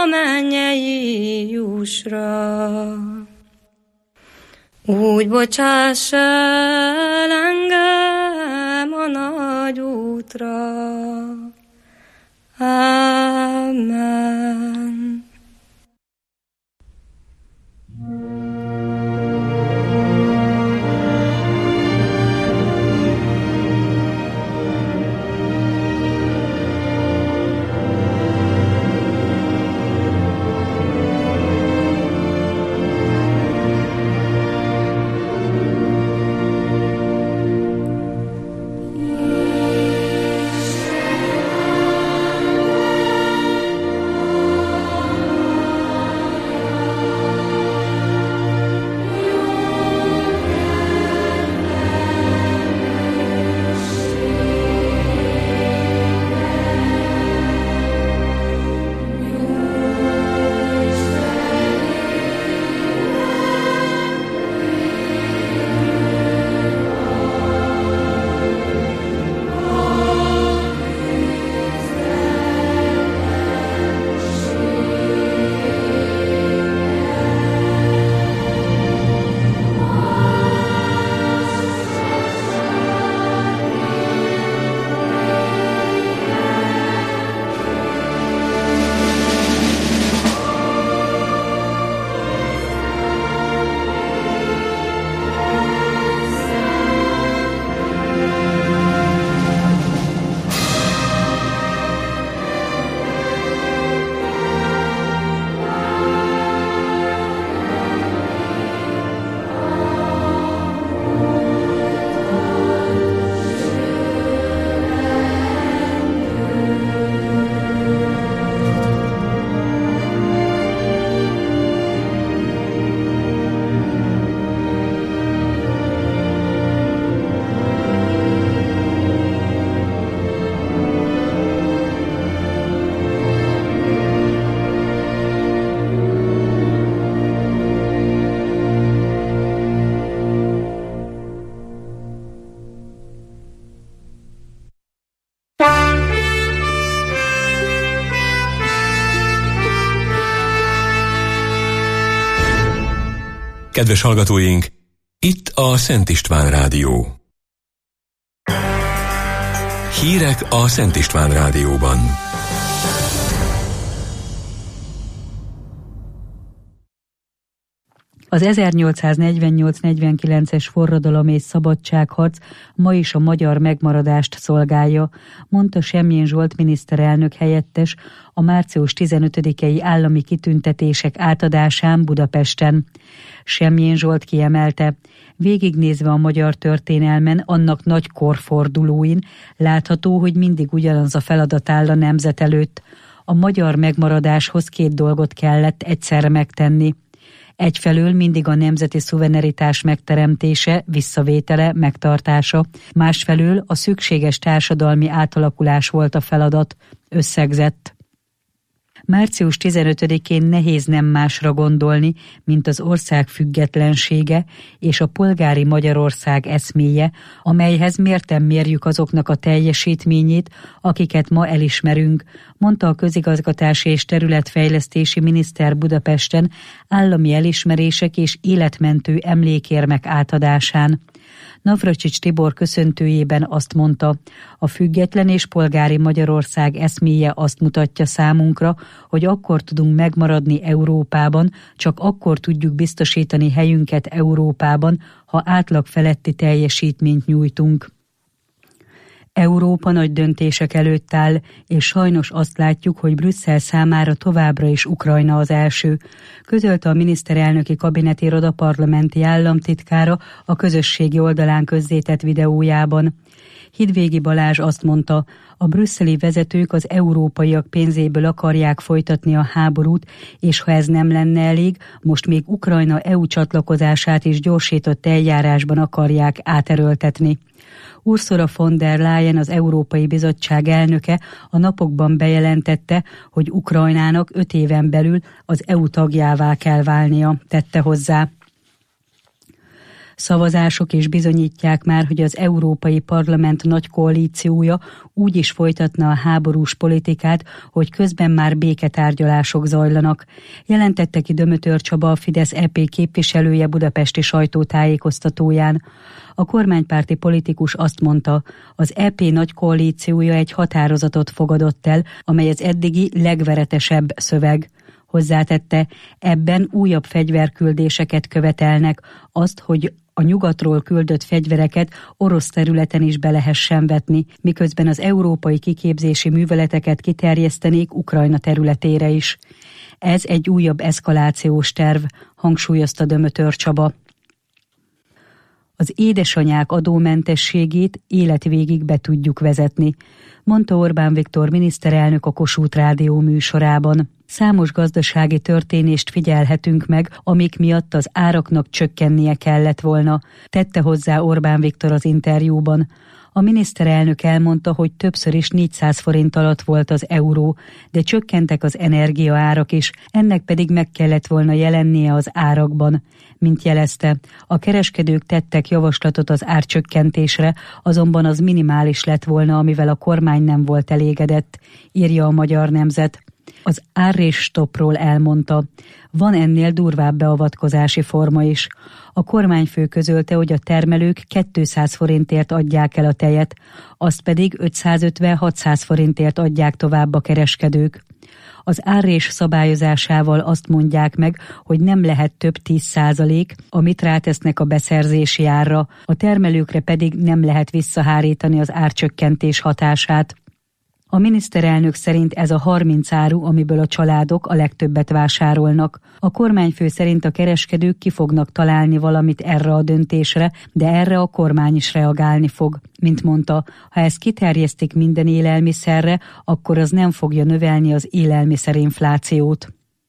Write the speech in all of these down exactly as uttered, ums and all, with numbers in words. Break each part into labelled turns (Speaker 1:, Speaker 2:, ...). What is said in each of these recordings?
Speaker 1: a mennyei jusra. Úgy bocsáss el engem a nagy útra. Amen.
Speaker 2: Kedves hallgatóink, itt a Szent István Rádió. Hírek a Szent István Rádióban.
Speaker 3: Az ezernyolcszáznegyvennyolc negyvenkilences forradalom és szabadságharc ma is a magyar megmaradást szolgálja, mondta Semjén Zsolt miniszterelnök helyettes a március tizenötödikei állami kitüntetések átadásán Budapesten. Semjén Zsolt kiemelte, végignézve a magyar történelmen, annak nagy korfordulóin látható, hogy mindig ugyanaz a feladat áll a nemzet előtt. A magyar megmaradáshoz két dolgot kellett egyszerre megtenni. Egyfelől mindig a nemzeti szuverenitás megteremtése, visszavétele, megtartása, másfelől a szükséges társadalmi átalakulás volt a feladat, összegzett. március tizenötödikén nehéz nem másra gondolni, mint az ország függetlensége és a polgári Magyarország eszméje, amelyhez mérten mérjük azoknak a teljesítményét, akiket ma elismerünk, mondta a közigazgatási és területfejlesztési miniszter Budapesten állami elismerések és életmentő emlékérmek átadásán. Navracsics Tibor köszöntőjében azt mondta, a független és polgári Magyarország eszméje azt mutatja számunkra, hogy akkor tudunk megmaradni Európában, csak akkor tudjuk biztosítani helyünket Európában, ha átlag feletti teljesítményt nyújtunk. Európa nagy döntések előtt áll, és sajnos azt látjuk, hogy Brüsszel számára továbbra is Ukrajna az első, közölte a miniszterelnöki kabinetiroda parlamenti államtitkára a közösségi oldalán közzétett videójában. Hidvégi Balázs azt mondta, a brüsszeli vezetők az európaiak pénzéből akarják folytatni a háborút, és ha ez nem lenne elég, most még Ukrajna é u csatlakozását is gyorsított eljárásban akarják áterőltetni. Ursula von der Leyen, az Európai Bizottság elnöke a napokban bejelentette, hogy Ukrajnának öt éven belül az é u tagjává kell válnia, tette hozzá. Szavazások is bizonyítják már, hogy az Európai Parlament nagy koalíciója úgy is folytatna a háborús politikát, hogy közben már béketárgyalások zajlanak. Jelentette ki Dömötör Csaba, a Fidesz é pé képviselője budapesti sajtótájékoztatóján. A kormánypárti politikus azt mondta, az é pé nagy koalíciója egy határozatot fogadott el, amely az eddigi legveretesebb szöveg. Hozzátette, ebben újabb fegyverküldéseket követelnek, azt, hogy a nyugatról küldött fegyvereket orosz területen is be lehessen vetni, miközben az európai kiképzési műveleteket kiterjesztenék Ukrajna területére is. Ez egy újabb eszkalációs terv, hangsúlyozta Dömötör Csaba. Az édesanyák adómentességét életvégig be tudjuk vezetni, mondta Orbán Viktor miniszterelnök a Kossuth Rádió műsorában. Számos gazdasági történést figyelhetünk meg, amik miatt az áraknak csökkennie kellett volna, tette hozzá Orbán Viktor az interjúban. A miniszterelnök elmondta, hogy többször is négyszáz forint alatt volt az euró, de csökkentek az energiaárak is, ennek pedig meg kellett volna jelennie az árakban. Mint jelezte, a kereskedők tettek javaslatot az árcsökkentésre, azonban az minimális lett volna, amivel a kormány nem volt elégedett, írja a Magyar Nemzet. Az árrésstoppról elmondta, van ennél durvább beavatkozási forma is. A kormányfő közölte, hogy a termelők kétszáz forintért adják el a tejet, azt pedig ötszázötven-hatszáz forintért adják tovább a kereskedők. Az árrés szabályozásával azt mondják meg, hogy nem lehet több tíz százalék, amit rátesznek a beszerzési árra, a termelőkre pedig nem lehet visszahárítani az árcsökkentés hatását. A miniszterelnök szerint ez a harminc áru, amiből a családok a legtöbbet vásárolnak. A kormányfő szerint a kereskedők ki fognak találni valamit erre a döntésre, de erre a kormány is reagálni fog. Mint mondta, ha ezt kiterjesztik minden élelmiszerre, akkor az nem fogja növelni az élelmiszerinflációt.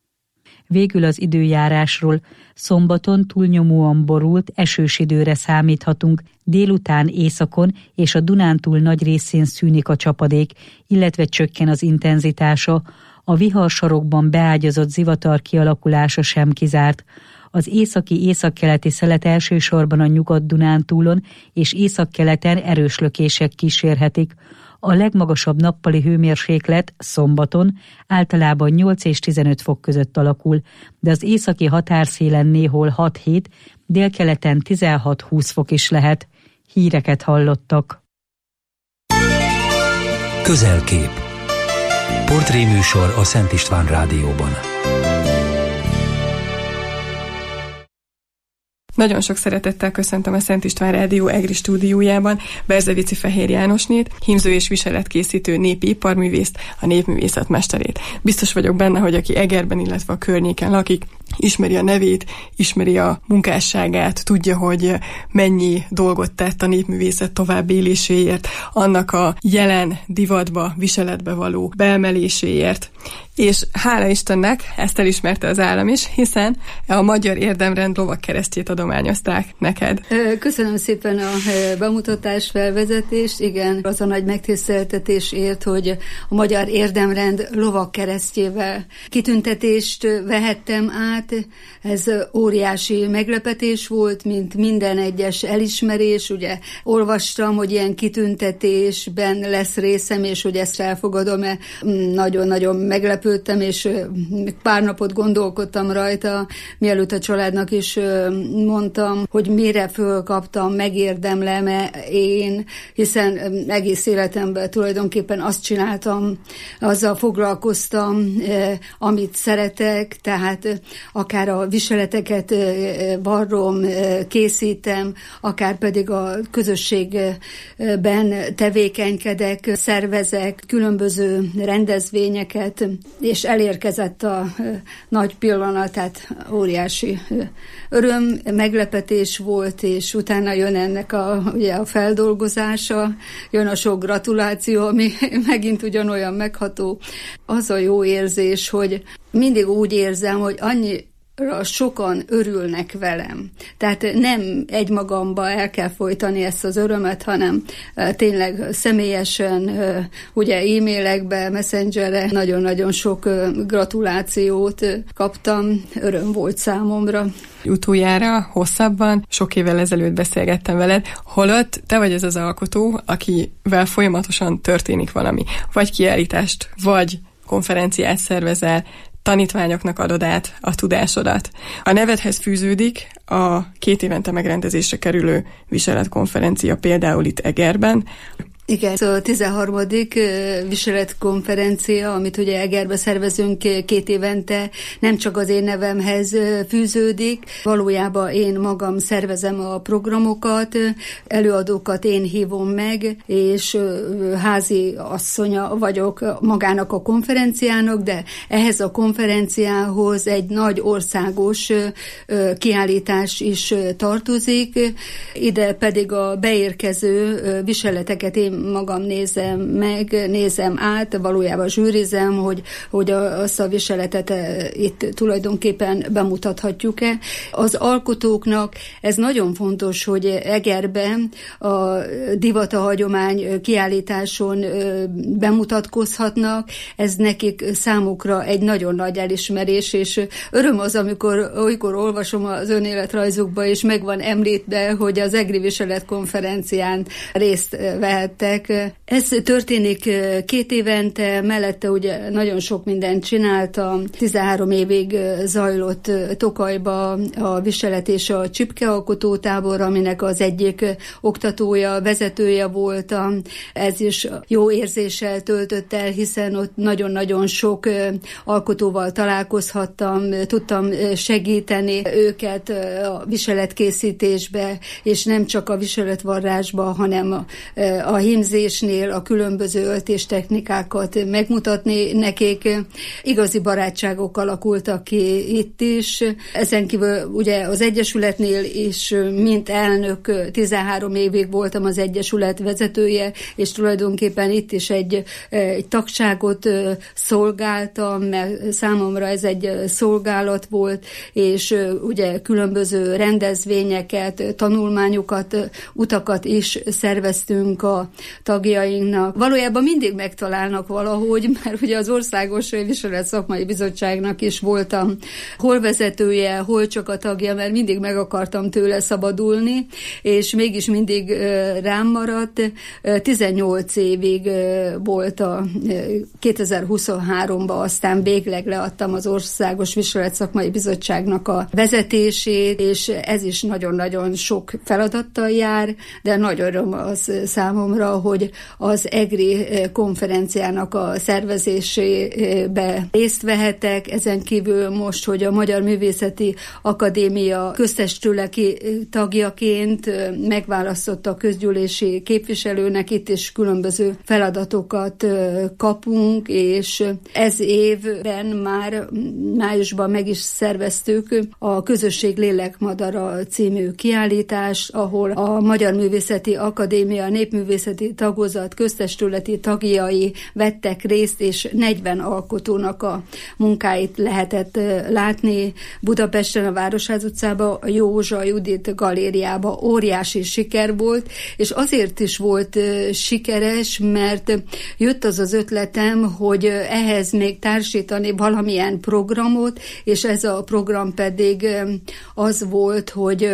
Speaker 3: Végül az időjárásról. Szombaton túlnyomóan borult, esős időre számíthatunk, délután északon és a Dunántúl nagy részén szűnik a csapadék, illetve csökken az intenzitása. A viharsarokban beágyazott zivatar kialakulása sem kizárt. Az északi északkeleti szelet elsősorban a Nyugat-Dunántúlon és északkeleten erős lökések kísérhetik. A legmagasabb nappali hőmérséklet szombaton általában nyolc és tizenöt fok között alakul, de az északi határszélen néhol hat-hét, délkeleten tizenhat-húsz fok is lehet. Híreket hallottak.
Speaker 4: Közelkép. Portréműsor a Szent István Rádióban.
Speaker 5: Nagyon sok szeretettel köszöntöm a Szent István Rádió EGRI stúdiójában Berzevici Fehér Jánosnét, hímző és viseletkészítő népi iparművészt, a népművészet mesterét. Biztos vagyok benne, hogy aki Egerben, illetve a környéken lakik, ismeri a nevét, ismeri a munkásságát, tudja, hogy mennyi dolgot tett a népművészet továbbéléséért, annak a jelen divatba, viseletbe való beemeléséért. És hála Istennek ezt elismerte az állam is, hiszen a Magyar Érdemrend lovagkeresztjét adományozták neked.
Speaker 6: Köszönöm szépen a bemutatás, felvezetést. Igen, az a nagy megtiszteltetésért, hogy a Magyar Érdemrend lovagkeresztjével kitüntetést vehettem át. Ez óriási meglepetés volt, mint minden egyes elismerés. Ugye olvastam, hogy ilyen kitüntetésben lesz részem, és hogy ezt elfogadom-e. Nagyon-nagyon meglepődtem, és pár napot gondolkodtam rajta, mielőtt a családnak is mondtam, hogy mire fölkaptam, megérdemlem-e én, hiszen egész életemben tulajdonképpen azt csináltam, azzal foglalkoztam, amit szeretek, tehát akár a viseleteket varrom, készítem, akár pedig a közösségben tevékenykedek, szervezek különböző rendezvényeket, és elérkezett a nagy pillanat, tehát óriási öröm, meglepetés volt, és utána jön ennek a, ugye a feldolgozása, jön a sok gratuláció, ami megint ugyanolyan megható. Az a jó érzés, hogy mindig úgy érzem, hogy annyi sokan örülnek velem. Tehát nem egymagamba el kell folytani ezt az örömet, hanem tényleg személyesen, ugye e-mailekbe, messengerre nagyon-nagyon sok gratulációt kaptam. Öröm volt számomra.
Speaker 5: utoljára, hosszabban, sok évvel ezelőtt beszélgettem veled, holott te vagy ez az alkotó, akivel folyamatosan történik valami. Vagy kiállítást, vagy konferenciát szervezel, tanítványoknak adod át a tudásodat. A nevedhez fűződik a két évente megrendezésre kerülő viseletkonferencia, például itt Egerben.
Speaker 6: Igen, a tizenharmadik viseletkonferencia, amit ugye Egerbe szervezünk két évente, nem csak az én nevemhez fűződik, valójában én magam szervezem a programokat, előadókat én hívom meg, és házi asszonya vagyok magának a konferenciának, de ehhez a konferenciához egy nagy országos kiállítás is tartozik, ide pedig a beérkező viseleteket én magam nézem meg, nézem át, valójában zsűrizem, hogy, hogy azt a viseletet itt tulajdonképpen bemutathatjuk-e. Az alkotóknak ez nagyon fontos, hogy Egerben a Divata Hagyomány kiállításon bemutatkozhatnak, ez nekik számukra egy nagyon nagy elismerés, és öröm az, amikor olykor olvasom az önéletrajzukba, és meg van említve, hogy az Egri Viselet konferencián részt vehettek. Ez történik két évente, mellette ugye nagyon sok mindent csináltam. tizenhárom évig zajlott Tokajba a viselet és a csipkealkotó tábor, aminek az egyik oktatója, vezetője voltam. Ez is jó érzéssel töltött el, hiszen ott nagyon-nagyon sok alkotóval találkozhattam, tudtam segíteni őket a viseletkészítésbe, és nem csak a viseletvarrásba, hanem a, a hímzésnél a különböző öltéstechnikákat megmutatni nekik. Igazi barátságok alakultak ki itt is. Ezen kívül ugye az Egyesületnél is, mint elnök, tizenhárom évig voltam az Egyesület vezetője, és tulajdonképpen itt is egy, egy tagságot szolgáltam, mert számomra ez egy szolgálat volt, és ugye különböző rendezvényeket, tanulmányokat, utakat is szerveztünk a tagjainknak. Valójában mindig megtalálnak valahogy, mert ugye az Országos Viselet Szakmai Bizottságnak is voltam hol vezetője, hol csak a tagja, mert mindig meg akartam tőle szabadulni, és mégis mindig rám maradt. tizennyolc évig volt a kétezer-huszonháromban, aztán végleg leadtam az Országos Viselet Szakmai Bizottságnak a vezetését, és ez is nagyon-nagyon sok feladattal jár, de nagy öröm az számomra, hogy az Egri konferenciának a szervezésébe részt vehetek, ezen kívül most, hogy a Magyar Művészeti Akadémia köztestületi tagjaként megválasztott a közgyűlési képviselőnek, itt is különböző feladatokat kapunk, és ez évben már májusban meg is szerveztük a Közösség Lélekmadara című kiállítást, ahol a Magyar Művészeti Akadémia népművészeti tagozat köztestületi tagjai vettek részt, és negyven alkotónak a munkáit lehetett látni. Budapesten, a Városház utcában, a Józsa Judit galériában óriási siker volt, és azért is volt sikeres, mert jött az az ötletem, hogy ehhez még társítani valamilyen programot, és ez a program pedig az volt, hogy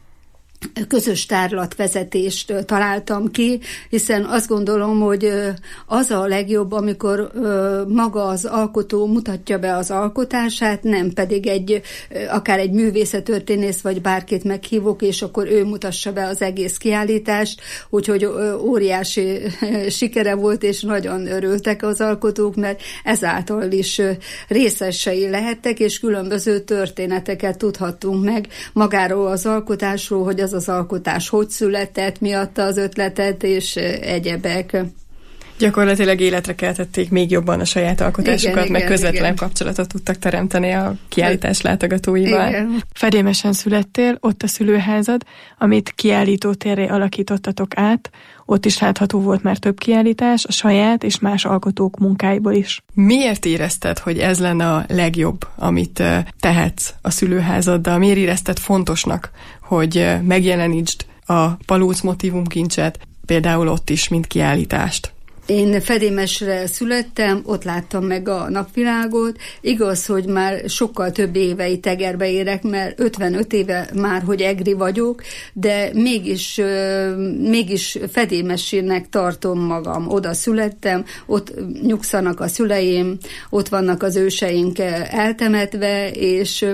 Speaker 6: közös tárlatvezetést találtam ki, hiszen azt gondolom, hogy az a legjobb, amikor maga az alkotó mutatja be az alkotását, nem pedig egy, akár egy művészettörténész, vagy bárkit meghívok, és akkor ő mutassa be az egész kiállítást, úgyhogy óriási sikere volt, és nagyon örültek az alkotók, mert ezáltal is részesei lehettek, és különböző történeteket tudhattunk meg magáról az alkotásról, hogy az az alkotás hogy született, mi adta az ötletet, és egyebek.
Speaker 5: Gyakorlatilag életre keltették még jobban a saját alkotásukat, meg közvetlen kapcsolatot tudtak teremteni a kiállítás látogatóival. Igen. Fedélmesen születtél, ott a szülőházad, amit kiállítótérré alakítottatok át, ott is látható volt már több kiállítás, a saját és más alkotók munkáiból is. Miért érezted, hogy ez lenne a legjobb, amit tehetsz a szülőházaddal? Miért érezted fontosnak, hogy megjelenítsd a Palóc motívumkincset, például ott is, mint kiállítást?
Speaker 6: Én Fedémesre születtem, ott láttam meg a napvilágot. Igaz, hogy már sokkal több éve itt Egerbe érek, mert ötvenöt éve már, hogy egri vagyok, de mégis, mégis Fedémesének tartom magam. Oda születtem, ott nyugszanak a szüleim, ott vannak az őseink eltemetve, és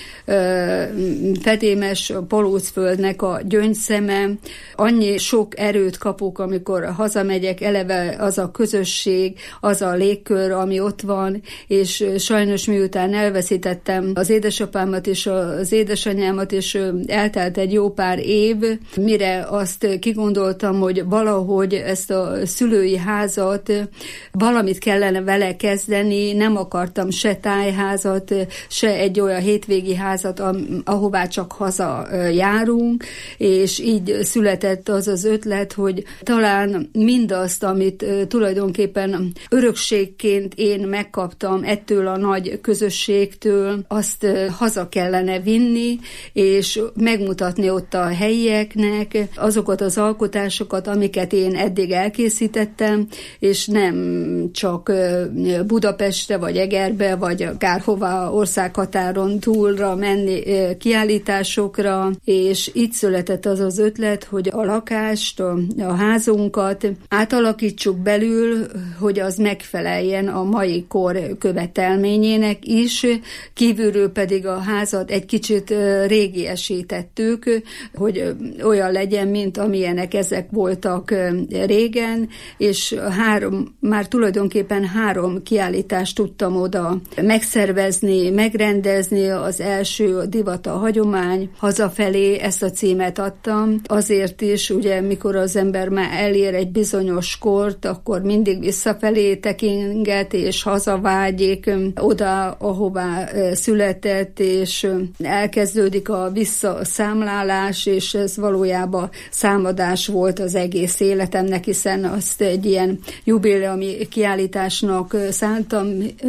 Speaker 6: Fedémes Palócföldnek a gyöngyszeme. Annyi sok erőt kapok, amikor hazamegyek, eleve az a közösség, az a légkör, ami ott van, és sajnos miután elveszítettem az édesapámat és az édesanyámat, és eltelt egy jó pár év, mire azt kigondoltam, hogy valahogy ezt a szülői házat, valamit kellene vele kezdeni, nem akartam se tájházat, se egy olyan hétvégi házat, ahová csak haza járunk, és így született az az ötlet, hogy talán mindazt, amit tulajdonképpen örökségként én megkaptam ettől a nagy közösségtől, azt haza kellene vinni, és megmutatni ott a helyieknek azokat az alkotásokat, amiket én eddig elkészítettem, és nem csak Budapestre, vagy Egerbe, vagy akárhová országhatáron túlra menni kiállításokra, és így született az az ötlet, hogy a lakást, a, a házunkat átalakítsuk belül, hogy az megfeleljen a mai kor követelményének is, kívülről pedig a házat egy kicsit régiesítettük, hogy olyan legyen, mint amilyenek ezek voltak régen, és három, már tulajdonképpen három kiállítást tudtam oda megszervezni, megrendezni. Az első a divat, a hagyomány, hazafelé, ezt a címet adtam. Azért is, ugye, mikor az ember már elér egy bizonyos kort, akkor mindig visszafelé tekinget, és hazavágyik oda, ahová született, és elkezdődik a visszaszámlálás, és ez valójában számadás volt az egész életemnek, hiszen azt egy ilyen jubileumi kiállításnak szántam,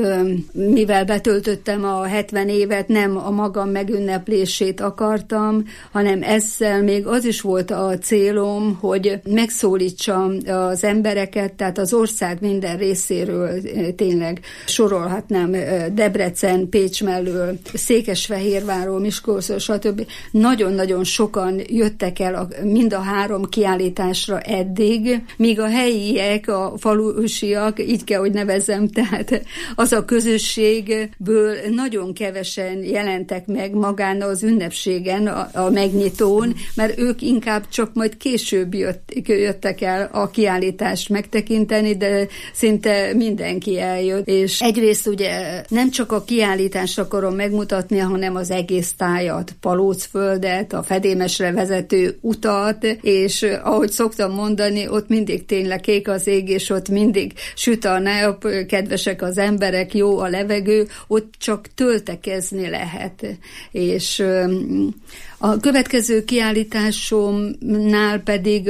Speaker 6: mivel betöltöttem a hetven évet, nem a magam megünneplését akartam, hanem ezzel még az is volt a célom, hogy megszólítsam az embereket, tehát az ország minden részéről, tényleg sorolhatnám Debrecen, Pécs mellől, Székesfehérvárról, Miskolcról, stb. Nagyon-nagyon sokan jöttek el a, mind a három kiállításra eddig, míg a helyiek, a falusiak, így kell, hogy nevezzem, tehát az a közösségből nagyon kevesen jelentek meg magán az ünnepségen, a, a megnyitón, mert ők inkább csak majd később jött, jöttek el a kiállítást megtekinteni, de szinte mindenki eljött. És egyrészt ugye nem csak a kiállítást akarom megmutatni, hanem az egész tájat, Palócföldet, a Fedémesre vezető utat, és ahogy szoktam mondani, ott mindig tényleg kék az ég, és ott mindig süt a nap, kedvesek az emberek, jó a levegő, ott csak töltekezni lehet. És a következő kiállításomnál pedig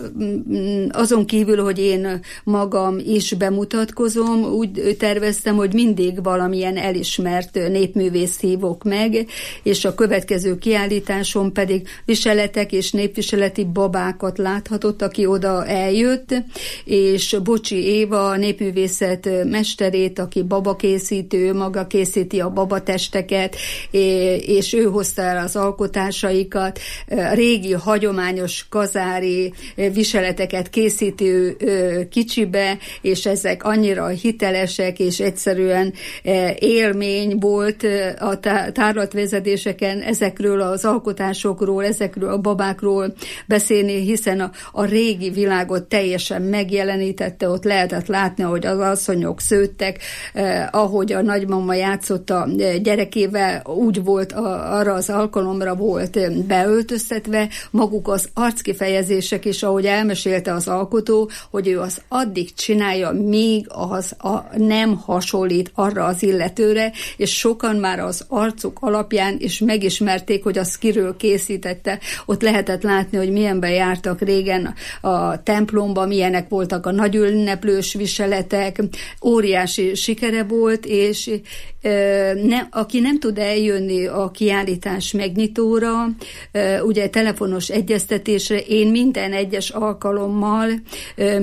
Speaker 6: azon kívül, hogy én magam is bemutatkozom, úgy terveztem, hogy mindig valamilyen elismert népművészt hívok meg, és a következő kiállításom pedig viseletek és népviseleti babákat láthatott, aki oda eljött, és Bocsi Éva népművészet mesterét, aki babakészítő, maga készíti a babatesteket, és ő hozta el az alkotásaikat, régi, hagyományos kazári viseleteket készítő kicsibe, és ezek annyira hitelesek, és egyszerűen élmény volt a tárlatvezetéseken ezekről az alkotásokról, ezekről a babákról beszélni, hiszen a, a régi világot teljesen megjelenítette, ott lehetett látni, ahogy az asszonyok szőttek, eh, ahogy a nagymama játszott a gyerekével, úgy volt, a, arra az alkalomra volt beöltöztetve, maguk az arckifejezések is, ahogy elmesélte az alkotó, hogy ő az addig csinálja, míg az a nem hasonlít arra az illetőre, és sokan már az arcuk alapján is megismerték, hogy az kiről készítette. Ott lehetett látni, hogy milyenben jártak régen a templomba, milyenek voltak a nagy ünneplős viseletek, óriási sikere volt, és ne, aki nem tud eljönni a kiállítás megnyitóra, ugye telefonos egyeztetésre, én minden egyes alkalommal megyek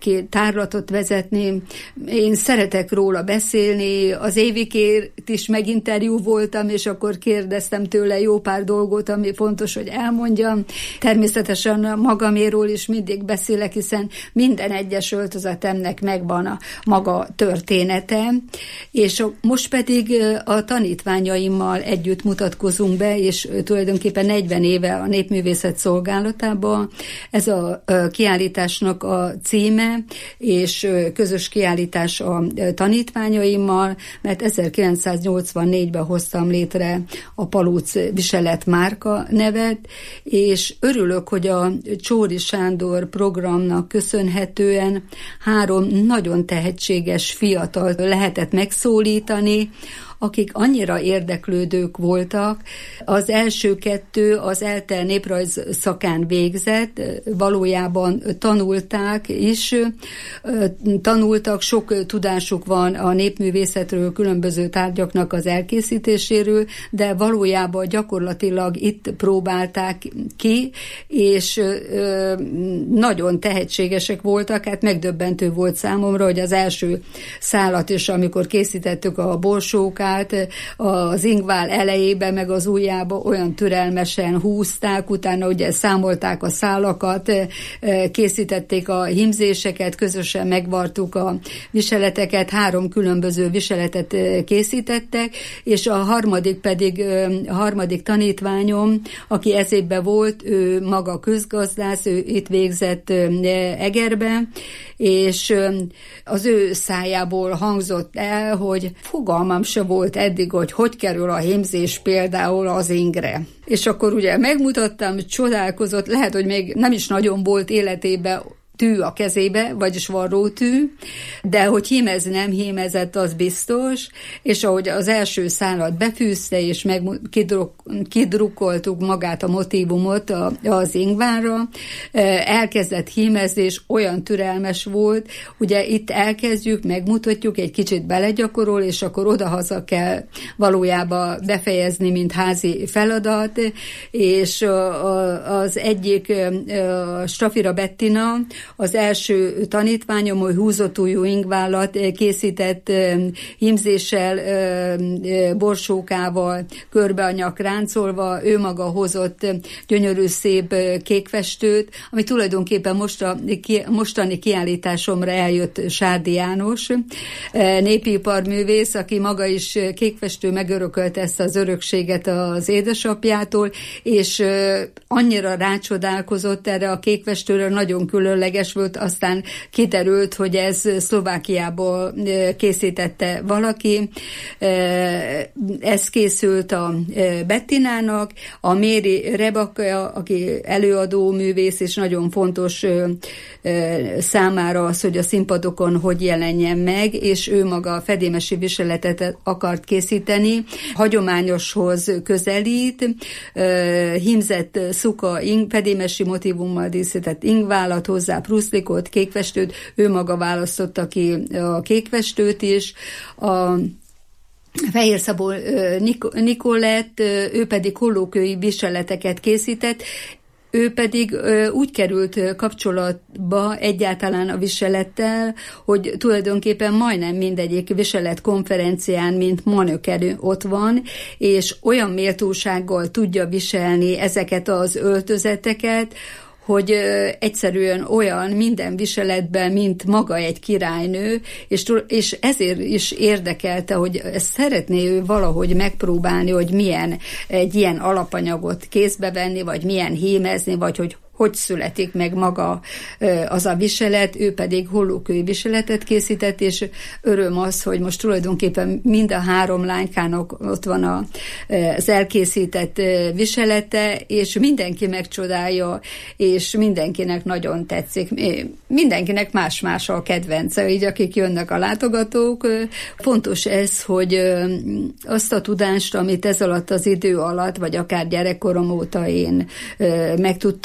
Speaker 6: gyerek tárlatot vezetni. Én szeretek róla beszélni, az Évikért is meginterjú voltam, és akkor kérdeztem tőle jó pár dolgot, ami fontos, hogy elmondjam. Természetesen magaméról is mindig beszélek, hiszen minden egyes öltözetemnek megvan a maga története, és most pedig a tanítványaimmal együtt mutatkozunk be, és tulajdonképpen negyven éve a Népművészet szolgálatában. Ez a kiállításnak a címe, és közös kiállítás a tanítványaimmal, mert ezerkilencszáznyolcvannégyben hoztam létre a Palóc Viselet márka nevet, és örülök, hogy a Csóri Sándor programnak köszönhetően három nagyon tehetséges fiatal lehetett megszólítani, akik annyira érdeklődők voltak. Az első kettő az ELTE néprajz szakán végzett, valójában tanulták is, tanultak, sok tudásuk van a népművészetről, különböző tárgyaknak az elkészítéséről, de valójában gyakorlatilag itt próbálták ki, és nagyon tehetségesek voltak, hát megdöbbentő volt számomra, hogy az első szálat is, amikor készítettük a borsókát, az ingvál elejébe, meg az ujjába olyan türelmesen húzták, utána ugye számolták a szálakat, készítették a hímzéseket, közösen megvartuk a viseleteket, három különböző viseletet készítettek, és a harmadik pedig, a harmadik tanítványom, aki ez évben volt, ő maga közgazdász, ő itt végzett Egerbe, és az ő szájából hangzott el, hogy fogalmam se volt eddig, hogy hogy kerül a hímzés például az ingre. És akkor ugye megmutattam, csodálkozott, lehet, hogy még nem is nagyon volt életében tű a kezébe, vagyis varrótű, de hogy hímezni nem hímezett, az biztos, és ahogy az első szálat befűzte, és meg kidruk, kidrukkoltuk magát a motívumot a, az ingvánra, elkezdett hímezni, és olyan türelmes volt, ugye itt elkezdjük, megmutatjuk, egy kicsit belegyakorol, és akkor odahaza kell valójában befejezni, mint házi feladat, és az egyik Strafira Bettina, az első tanítványom, hogy húzott ujjú ingválat készített hímzéssel, borsókával, körbe a nyak ráncolva, ő maga hozott gyönyörű szép kékfestőt, ami tulajdonképpen most a, mostani kiállításomra eljött Sárdi János, népiparművész, aki maga is kékfestő, megörökölte ezt az örökséget az édesapjától, és annyira rácsodálkozott erre a kékfestőre, nagyon különleges volt, aztán kiderült, hogy ez Szlovákiából készítette valaki. Ez készült a Bettinának, a Méri Rebaka, aki előadó művész, és nagyon fontos számára az, hogy a színpadokon hogy jelenjen meg, és ő maga a fedémesi viseletet akart készíteni. Hagyományoshoz közelít, hímzett szuka, fedémesi motívummal díszített ingválat, hozzá pruszlikot, kékfestőt, ő maga választotta ki a kékfestőt is. A Fehér Szabó Nikolett, ő pedig hollókői viseleteket készített, ő pedig ö, úgy került kapcsolatba egyáltalán a viselettel, hogy tulajdonképpen majdnem mindegyik viselet konferencián, mint manökenő ott van, és olyan méltósággal tudja viselni ezeket az öltözeteket, hogy egyszerűen olyan minden viseletben, mint maga egy királynő, és, és ezért is érdekelte, hogy szeretné ő valahogy megpróbálni, hogy milyen egy ilyen alapanyagot kézbe venni, vagy milyen hímezni, vagy hogy hogy születik meg maga az a viselet, ő pedig hollókői viseletet készített, és öröm az, hogy most tulajdonképpen mind a három lánykának ott van az elkészített viselete, és mindenki megcsodálja, és mindenkinek nagyon tetszik. Mindenkinek más-más a kedvence, így akik jönnek a látogatók. Fontos ez, hogy azt a tudást, amit ez alatt az idő alatt, vagy akár gyerekkorom óta én meg tudtam szerezni,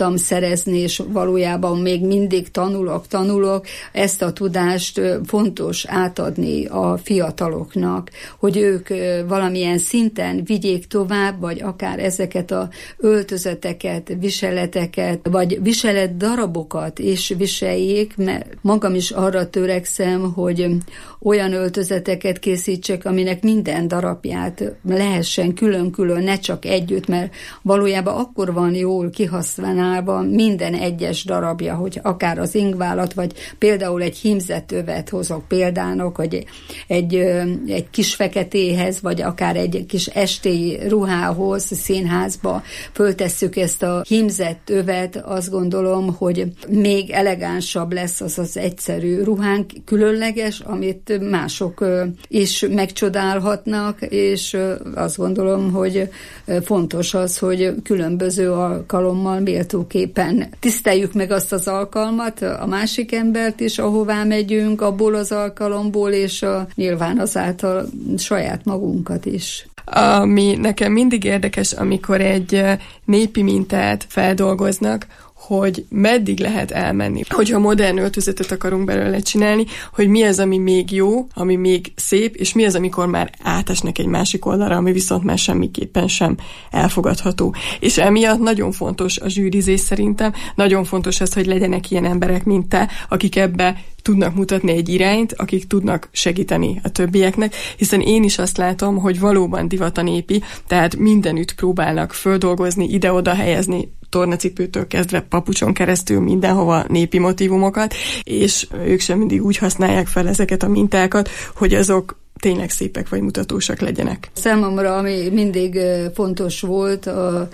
Speaker 6: szerezni, és valójában még mindig tanulok, tanulok, ezt a tudást fontos átadni a fiataloknak, hogy ők valamilyen szinten vigyék tovább, vagy akár ezeket a öltözeteket, viseleteket, vagy viselet darabokat is viseljék, mert magam is arra törekszem, hogy olyan öltözeteket készítsek, aminek minden darabját lehessen külön-külön, ne csak együtt, mert valójában akkor van jól kihasználva minden egyes darabja, hogy akár az ingválat, vagy például egy hímzett övet hozok példának, hogy egy, egy kis feketéhez, vagy akár egy kis estély ruhához, színházba föltesszük ezt a hímzett övet, azt gondolom, hogy még elegánsabb lesz az az egyszerű ruhánk, különleges, amit mások is megcsodálhatnak, és azt gondolom, hogy fontos az, hogy különböző alkalommal méltóképpen tiszteljük meg azt az alkalmat, a másik embert is, ahová megyünk, abból az alkalomból, és a, nyilván azáltal saját magunkat is.
Speaker 5: Ami nekem mindig érdekes, amikor egy népi mintát feldolgoznak, hogy meddig lehet elmenni. Hogyha modern öltözetet akarunk belőle csinálni, hogy mi az, ami még jó, ami még szép, és mi az, amikor már átesnek egy másik oldalra, ami viszont már semmiképpen sem elfogadható. És emiatt nagyon fontos a zsűrizés szerintem, nagyon fontos az, hogy legyenek ilyen emberek, mint te, akik ebbe tudnak mutatni egy irányt, akik tudnak segíteni a többieknek, hiszen én is azt látom, hogy valóban divat a népi, tehát mindenütt próbálnak földolgozni, ide-oda helyezni, tornacipőtől kezdve papucson keresztül mindenhova népi motívumokat, és ők sem mindig úgy használják fel ezeket a mintákat, hogy azok tényleg szépek vagy mutatósak legyenek.
Speaker 6: Számomra, ami mindig fontos volt,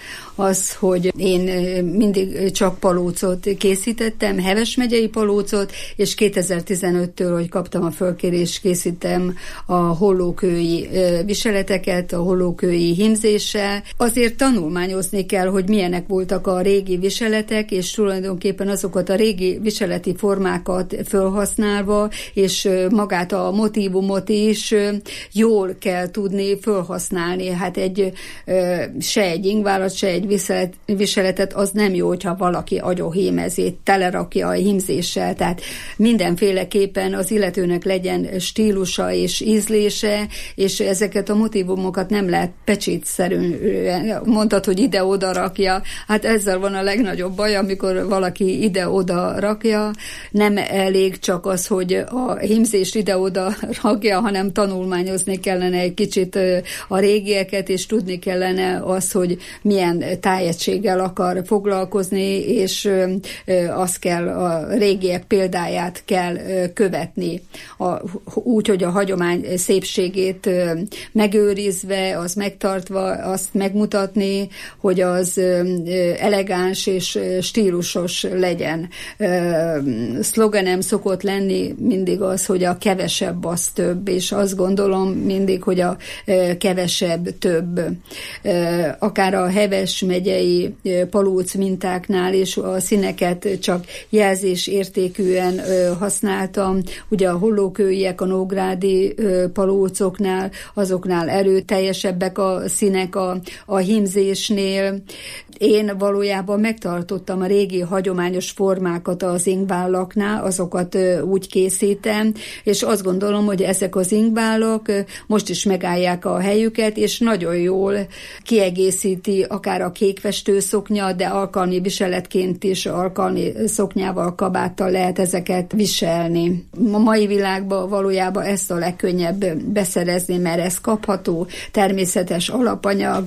Speaker 6: az, hogy én mindig csak palócot készítettem, Heves megyei palócot, és kétezer-tizenöttől, hogy kaptam a fölkérést, készítem a hollókői viseleteket, a hollókői hímzéssel. Azért tanulmányozni kell, hogy milyenek voltak a régi viseletek, és tulajdonképpen azokat a régi viseleti formákat felhasználva, és magát a motívumot is jól kell tudni felhasználni. Hát egy se egy ingválat, se egy viselet, viseletet az nem jó, hogyha valaki agyonhímezi, telerakja a hímzéssel, tehát mindenféleképpen az illetőnek legyen stílusa és ízlése, és ezeket a motívumokat nem lehet pecsítszerűen, mondtad, hogy ide-oda rakja, hát ezzel van a legnagyobb baj, amikor valaki ide-oda rakja, nem elég csak az, hogy a hímzést ide-oda rakja, hanem tanulmányozni kellene egy kicsit a régieket, és tudni kellene az, hogy milyen tájegységgel akar foglalkozni, és azt kell, a régiek példáját kell követni. A, úgy, hogy a hagyomány szépségét megőrizve, az megtartva, azt megmutatni, hogy az elegáns és stílusos legyen. Szlogenem szokott lenni mindig az, hogy a kevesebb az több, és azt gondolom mindig, hogy a kevesebb több. Akár a Heves megyei palóc mintáknál is a színeket csak jelzésértékűen használtam. Ugye a hollókőiek, a nógrádi palócoknál, azoknál erőteljesebbek a színek a, a hímzésnél. Én valójában megtartottam a régi hagyományos formákat az ingvállaknál, azokat úgy készítem, és azt gondolom, hogy ezek az ingvállak most is megállják a helyüket, és nagyon jól kiegészíti akár a kékfestő szoknya, de alkalmi viseletként is, alkalmi szoknyával, kabáttal lehet ezeket viselni. A mai világban valójában ezt a legkönnyebb beszerezni, mert ez kapható, természetes alapanyag,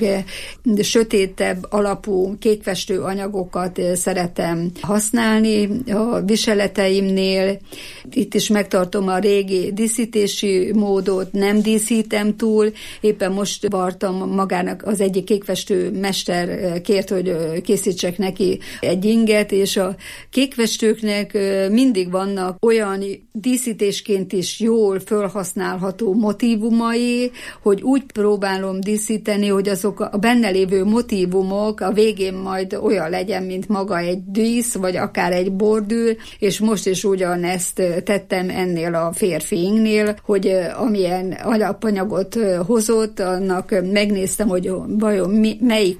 Speaker 6: sötétebb alapú kékfestő anyagokat szeretem használni a viseleteimnél. Itt is megtartom a régi díszítési módot, nem díszítem túl. Éppen most vartam magának, az egyik kékfestő mester kért, hogy készítsek neki egy inget, és a kékfestőknek mindig vannak olyan díszítésként is jól felhasználható motívumai, hogy úgy próbálom díszíteni, hogy azok a benne lévő motívumok a végén majd olyan legyen, mint maga egy dísz, vagy akár egy bordül, és most is ugyanezt tettem ennél a férfiinknél, hogy amilyen alapanyagot hozott, annak megnéztem, hogy vajon mi, melyik motívum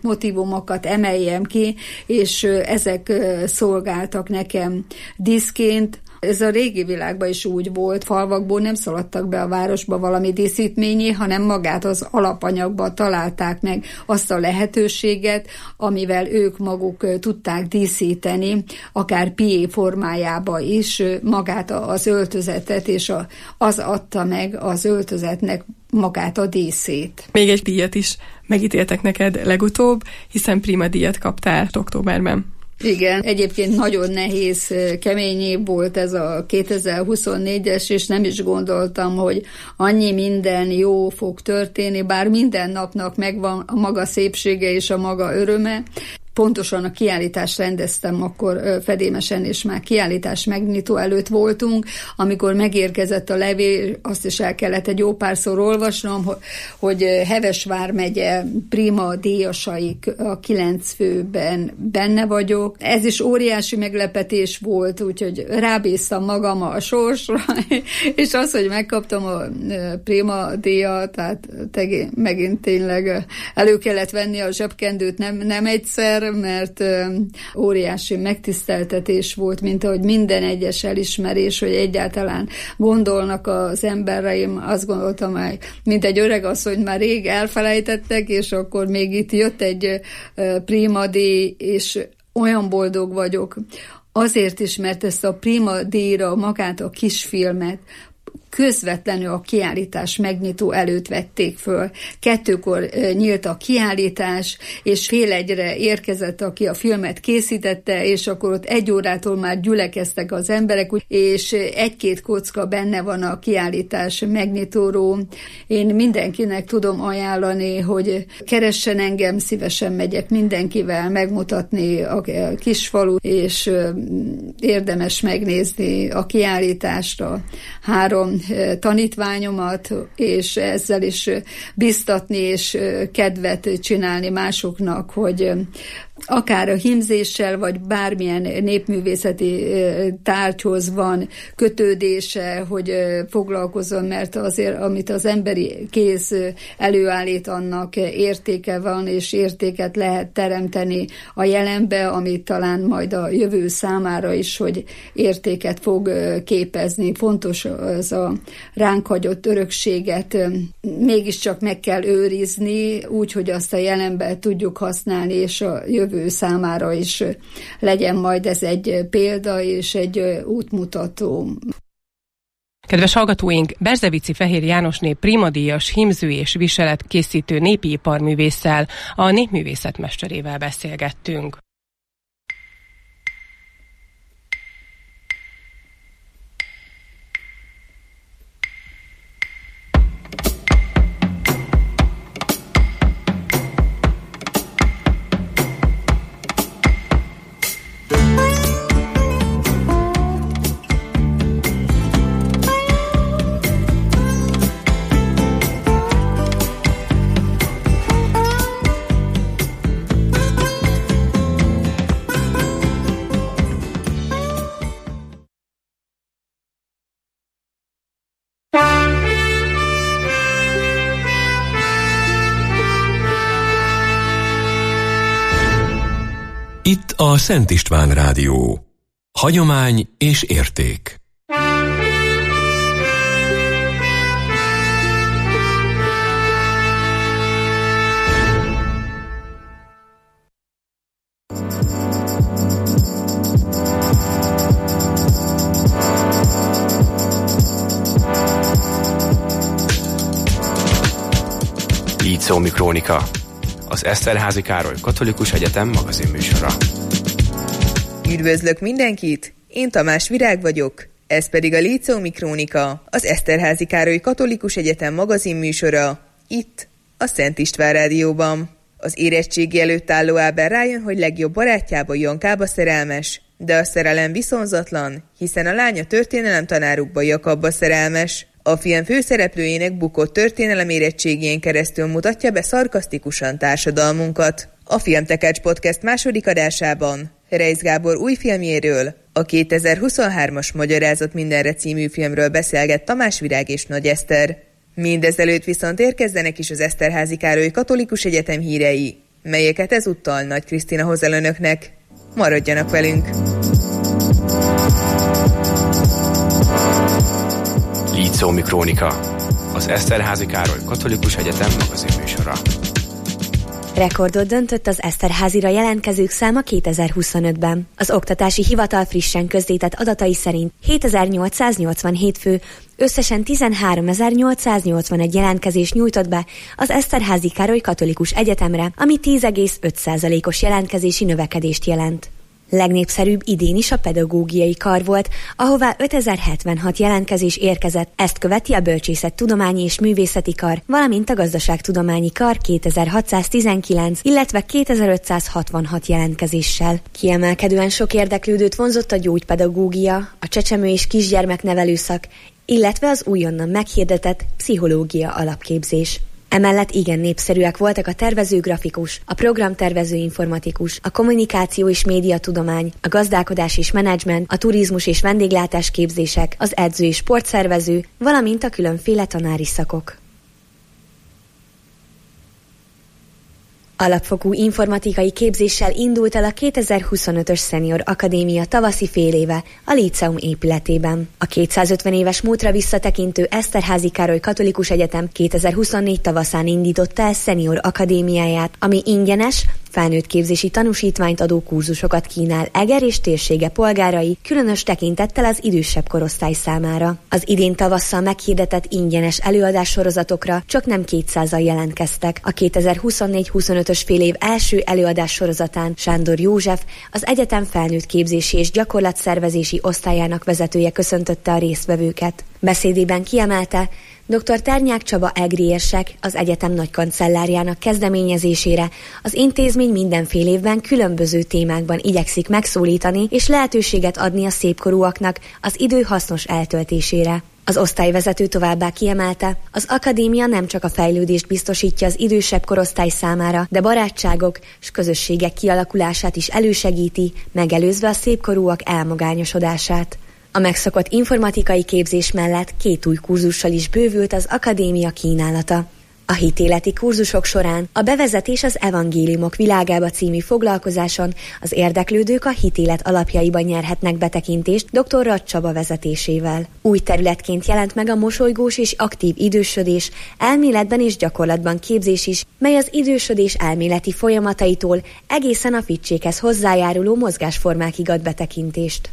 Speaker 6: albumokat emeljem ki, és ezek szolgáltak nekem diszként. Ez a régi világban is úgy volt, falvakból nem szaladtak be a városba valami díszítményé, hanem magát az alapanyagba találták meg azt a lehetőséget, amivel ők maguk tudták díszíteni, akár pié formájába is magát az öltözetet, és az adta meg az öltözetnek magát a díszét.
Speaker 5: Még egy díjat is megítéltek neked legutóbb, hiszen Prima díjat kaptál októberben.
Speaker 6: Igen, egyébként nagyon nehéz, kemény év volt ez a kétezer-huszonnégyes, és nem is gondoltam, hogy annyi minden jó fog történni, bár minden napnak megvan a maga szépsége és a maga öröme. Pontosan a kiállítást rendeztem akkor fedémesen, és már kiállítás megnyitó előtt voltunk, amikor megérkezett a levél, azt is el kellett egy jó párszor olvasnom, hogy Heves vármegye Prima díjasai a kilenc főben benne vagyok. Ez is óriási meglepetés volt, úgyhogy rábíztam magam a sorsra, és az, hogy megkaptam a Prima díjat, tehát megint tényleg elő kellett venni a zsebkendőt, nem, nem egyszer, mert óriási megtiszteltetés volt, mint ahogy minden egyes elismerés, hogy egyáltalán gondolnak az emberre. Én azt gondoltam, hogy mint egy öreg asszony már rég elfelejtettek, és akkor még itt jött egy Prima díj, és olyan boldog vagyok. Azért is, mert ezt a Prima díjra, magát a kisfilmet közvetlenül a kiállítás megnyitó előtt vették föl. Kettőkor nyílt a kiállítás, és fél egyre érkezett, aki a filmet készítette, és akkor ott egy órától már gyülekeztek az emberek, és egy-két kocka benne van a kiállítás megnyitóról. Én mindenkinek tudom ajánlani, hogy keressen engem, szívesen megyek mindenkivel megmutatni a kisfalu, és érdemes megnézni a kiállításra három tanítványomat, és ezzel is biztatni és kedvet csinálni másoknak, hogy akár a hímzéssel, vagy bármilyen népművészeti tárgyhoz van kötődése, hogy foglalkozzon, mert azért, amit az emberi kéz előállít, annak értéke van, és értéket lehet teremteni a jelenbe, amit talán majd a jövő számára is, hogy értéket fog képezni. Fontos az a ránk hagyott örökséget mégiscsak meg kell őrizni, úgy, hogy azt a jelenben tudjuk használni, és a jövő számára is legyen majd ez egy példa és egy útmutató.
Speaker 7: Kedves hallgatóink, Berzevici Fehér Jánosné Prima díjas hímző és viseletkészítő népi iparművésszel, a népművészet mesterével beszélgettünk.
Speaker 2: Itt a Szent István Rádió. Hagyomány és érték.
Speaker 8: Líceumi Krónika, az Eszterházy Károly Katolikus Egyetem magazinműsora.
Speaker 9: Üdvözlök mindenkit! Én Tamás Virág vagyok, ez pedig a Líceumi Krónika, az Eszterházy Károly Katolikus Egyetem magazinműsora, itt, a Szent István Rádióban. Az érettségi előtt álló Ábel rájön, hogy legjobb barátjába, Jankába szerelmes, de a szerelem viszonzatlan, hiszen a lánya történelem tanárukba, Jakabba szerelmes. A film főszereplőjének bukott történelem érettségén keresztül mutatja be szarkasztikusan társadalmunkat. A Filmtekercs Podcast második adásában Reisz Gábor új filmjéről, a kétezer-huszonhármas Magyarázat mindenre című filmről beszélget Tamás Virág és Nagy Eszter. Mindezelőtt viszont érkezzenek is az Eszterházy Károly Katolikus Egyetem hírei, melyeket ezúttal Nagy Krisztina hoz el önöknek. Maradjanak velünk!
Speaker 8: Líceumi Krónika, az Eszterházy Károly Katolikus Egyetem magazinműsora.
Speaker 10: Rekordot döntött az Eszterházira jelentkezők száma kétezer-huszonötben. Az Oktatási Hivatal frissen közzétett adatai szerint hétezer-nyolcszáznyolcvanhét fő, összesen tizenháromezer-nyolcszáznyolcvanegy jelentkezést nyújtott be az Eszterházy Károly Katolikus Egyetemre, ami tíz egész öt százalékos jelentkezési növekedést jelent. Legnépszerűbb idén is a pedagógiai kar volt, ahová ötezer-hetvenhat jelentkezés érkezett, ezt követi a bölcsészettudományi és művészeti kar, valamint a gazdaságtudományi kar kétezer-hatszáztizenkilenc, illetve kétezer-ötszázhatvanhat jelentkezéssel. Kiemelkedően sok érdeklődőt vonzott a gyógypedagógia, a csecsemő és kisgyermeknevelő szak, illetve az újonnan meghirdetett pszichológia alapképzés. Emellett igen népszerűek voltak a tervező grafikus, a programtervező informatikus, a kommunikáció és médiatudomány, a gazdálkodás és menedzsment, a turizmus és vendéglátás képzések, az edző és sportszervező, valamint a különféle tanári szakok. Alapfokú informatikai képzéssel indult el a kétezer-huszonötös Senior Akadémia tavaszi féléve a Líceum épületében. A kétszázötven éves múltra visszatekintő Eszterházy Károly Katolikus Egyetem kétezer-huszonnégy tavaszán indította el Senior Akadémiáját, ami ingyenes, felnőtt képzési tanúsítványt adó kurzusokat kínál Eger és térsége polgárai, különös tekintettel az idősebb korosztály számára. Az idén tavasszal meghirdetett ingyenes előadássorozatokra csak nem kétszázan jelentkeztek. A kétezer-huszonnégy-huszonötös félév első előadás sorozatán Sándor József, az egyetem felnőtt képzési és gyakorlatszervezési osztályának vezetője köszöntötte a résztvevőket. Beszédében kiemelte, dr. Ternyák Csaba egri érsek az egyetem nagykancellárjának kezdeményezésére az intézmény minden fél évben különböző témákban igyekszik megszólítani és lehetőséget adni a szépkorúaknak az idő hasznos eltöltésére. Az osztályvezető továbbá kiemelte, az akadémia nem csak a fejlődést biztosítja az idősebb korosztály számára, de barátságok és közösségek kialakulását is elősegíti, megelőzve a szépkorúak elmagányosodását. A megszokott informatikai képzés mellett két új kurzussal is bővült az akadémia kínálata. A hitéleti kurzusok során a Bevezetés az evangéliumok világába című foglalkozáson az érdeklődők a hitélet alapjaiban nyerhetnek betekintést dr. Rath Csaba vezetésével. Új területként jelent meg a mosolygós és aktív idősödés, elméletben és gyakorlatban képzés is, mely az idősödés elméleti folyamataitól egészen a fittséghez hozzájáruló mozgásformákig ad betekintést.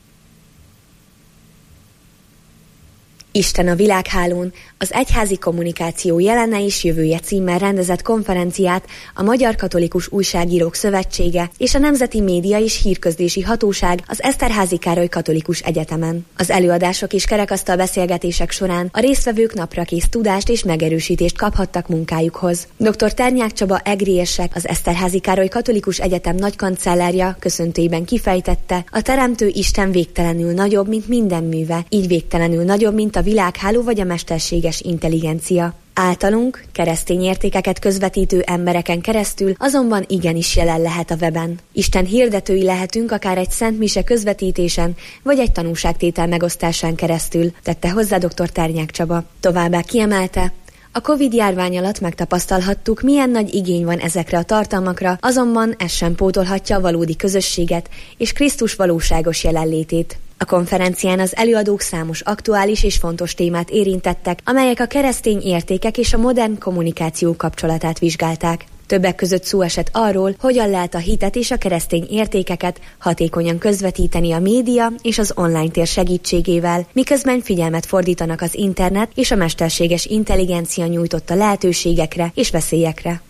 Speaker 10: Isten a világhálón az Egyházi Kommunikáció jelene és jövője címmel rendezett konferenciát a Magyar Katolikus Újságírók Szövetsége és a Nemzeti Média és Hírközlési Hatóság az Eszterházy Károly Katolikus Egyetemen. Az előadások és kerekasztal beszélgetések során a résztvevők naprakész tudást és megerősítést kaphattak munkájukhoz. dr. Ternyák Csaba egri érsek, az Eszterházy Károly Katolikus Egyetem nagykancellárja köszöntőiben kifejtette, a Teremtő Isten végtelenül nagyobb, mint minden műve, így végtelenül nagyobb, mint a világháló vagy a mesterséges intelligencia. Általunk, keresztény értékeket közvetítő embereken keresztül azonban igenis jelen lehet a weben. Isten hirdetői lehetünk akár egy szent mise közvetítésen, vagy egy tanúságtétel megosztásán keresztül, tette hozzá dr. Ternyák Csaba. Továbbá kiemelte, a Covid-járvány alatt megtapasztalhattuk, milyen nagy igény van ezekre a tartalmakra, azonban ez sem pótolhatja a valódi közösséget és Krisztus valóságos jelenlétét. A konferencián az előadók számos aktuális és fontos témát érintettek, amelyek a keresztény értékek és a modern kommunikáció kapcsolatát vizsgálták. Többek között szó esett arról, hogyan lehet a hitet és a keresztény értékeket hatékonyan közvetíteni a média és az online tér segítségével, miközben figyelmet fordítanak az internet és a mesterséges intelligencia nyújtotta lehetőségekre és veszélyekre.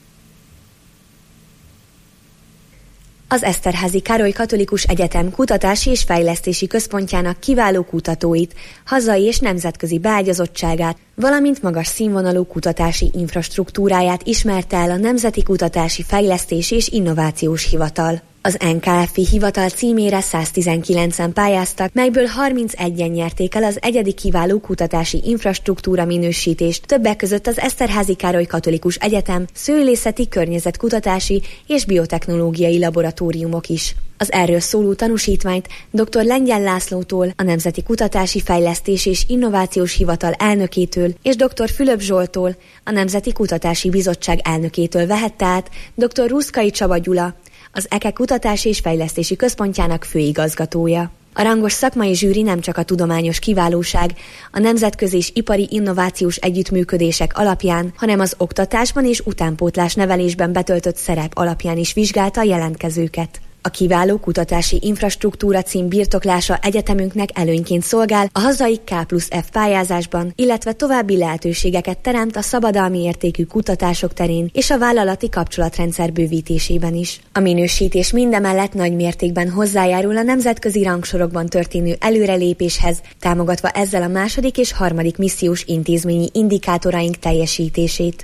Speaker 10: Az Eszterházy Károly Katolikus Egyetem Kutatási és Fejlesztési Központjának kiváló kutatóit, hazai és nemzetközi beágyazottságát, valamint magas színvonalú kutatási infrastruktúráját ismerte el a Nemzeti Kutatási Fejlesztési és Innovációs Hivatal. Az en ká ef i hivatal címére száztizenkilencen pályáztak, melyből harmincegyen nyerték el az egyedi kiváló kutatási infrastruktúra minősítést, többek között az Eszterházy Károly Katolikus Egyetem, szőlészeti, környezetkutatási és biotechnológiai laboratóriumok is. Az erről szóló tanúsítványt dr. Lengyel Lászlótól, a Nemzeti Kutatási Fejlesztés és Innovációs Hivatal elnökétől és dr. Fülöp Zsolttól, a Nemzeti Kutatási Bizottság elnökétől vehette át dr. Ruszkai Csaba Gyula, az é ká Kutatási és Fejlesztési Központjának főigazgatója. A rangos szakmai zsűri nem csak a tudományos kiválóság, a nemzetközi és ipari innovációs együttműködések alapján, hanem az oktatásban és utánpótlás nevelésben betöltött szerep alapján is vizsgálta a jelentkezőket. A kiváló kutatási infrastruktúra cím birtoklása egyetemünknek előnyként szolgál a hazai K plusz F pályázásban, illetve további lehetőségeket teremt a szabadalmi értékű kutatások terén és a vállalati kapcsolatrendszer bővítésében is. A minősítés mindemellett nagy mértékben hozzájárul a nemzetközi rangsorokban történő előrelépéshez, támogatva ezzel a második és harmadik missziós intézményi indikátoraink teljesítését.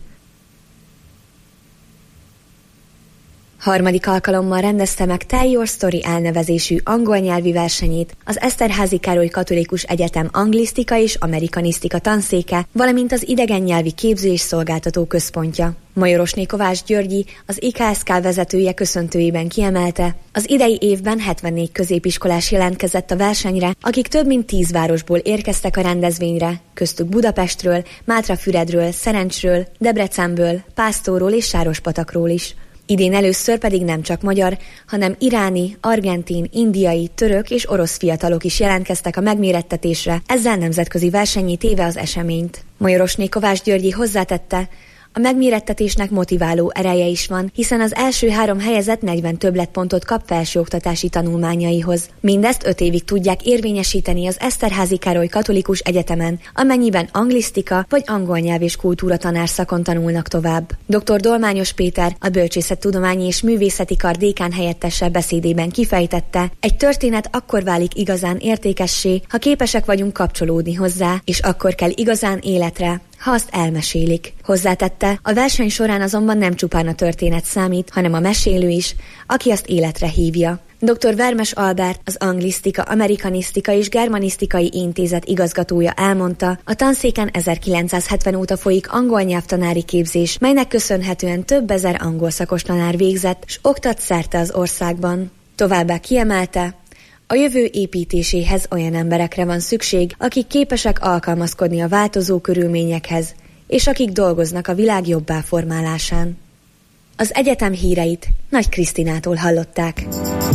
Speaker 10: Harmadik alkalommal rendezte meg Tell Your Story elnevezésű angol nyelvi versenyét az Eszterházy Károly Katolikus Egyetem anglisztika és amerikanisztika tanszéke, valamint az idegen nyelvi képző és szolgáltató központja. Majorosné Kovács Györgyi, az I K S K vezetője köszöntőjében kiemelte, az idei évben hetvennégy középiskolás jelentkezett a versenyre, akik több mint tíz városból érkeztek a rendezvényre, köztük Budapestről, Mátrafüredről, Szerencsről, Debrecenből, Pásztorról és Sárospatakról is. Idén először pedig nem csak magyar, hanem iráni, argentin, indiai, török és orosz fiatalok is jelentkeztek a megmérettetésre, ezzel nemzetközi versennyé téve az eseményt. Majorosné Kovács Györgyi hozzátette, a megmérettetésnek motiváló ereje is van, hiszen az első három helyezett negyven többletpontot kap felsőoktatási tanulmányaihoz. Mindezt öt évig tudják érvényesíteni az Eszterházy Károly Katolikus Egyetemen, amennyiben anglisztika vagy angol nyelv és kultúra tanárszakon tanulnak tovább. dr. Dolmányos Péter, a Bölcsészettudományi és Művészeti Kar dékán helyettese beszédében kifejtette, egy történet akkor válik igazán értékessé, ha képesek vagyunk kapcsolódni hozzá, és akkor kell igazán életre, ha azt elmesélik. Hozzátette, a verseny során azonban nem csupán a történet számít, hanem a mesélő is, aki azt életre hívja. dr. Vermes Albert, az Anglisztika, Amerikanisztika és Germanisztikai Intézet igazgatója elmondta, a tanszéken ezerkilencszázhetven óta folyik angol nyelvtanári képzés, melynek köszönhetően több ezer angol szakos tanár végzett, s oktat szerte az országban. Továbbá kiemelte, a jövő építéséhez olyan emberekre van szükség, akik képesek alkalmazkodni a változó körülményekhez, és akik dolgoznak a világ jobbá formálásán. Az egyetem híreit Nagy Krisztinától hallották.